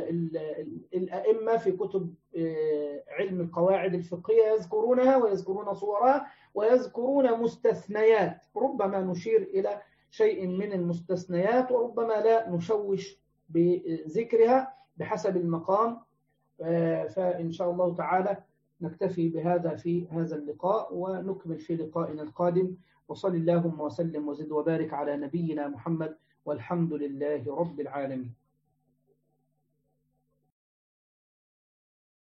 الأئمة في كتب علم القواعد الفقهية يذكرونها ويذكرون صورها ويذكرون مستثنيات، ربما نشير إلى شيء من المستثنيات وربما لا نشوش بذكرها بحسب المقام. فإن شاء الله تعالى نكتفي بهذا في هذا اللقاء، ونكمل في لقائنا القادم. وصل اللهم وسلم وزد وبارك على نبينا محمد، والحمد لله رب العالمين.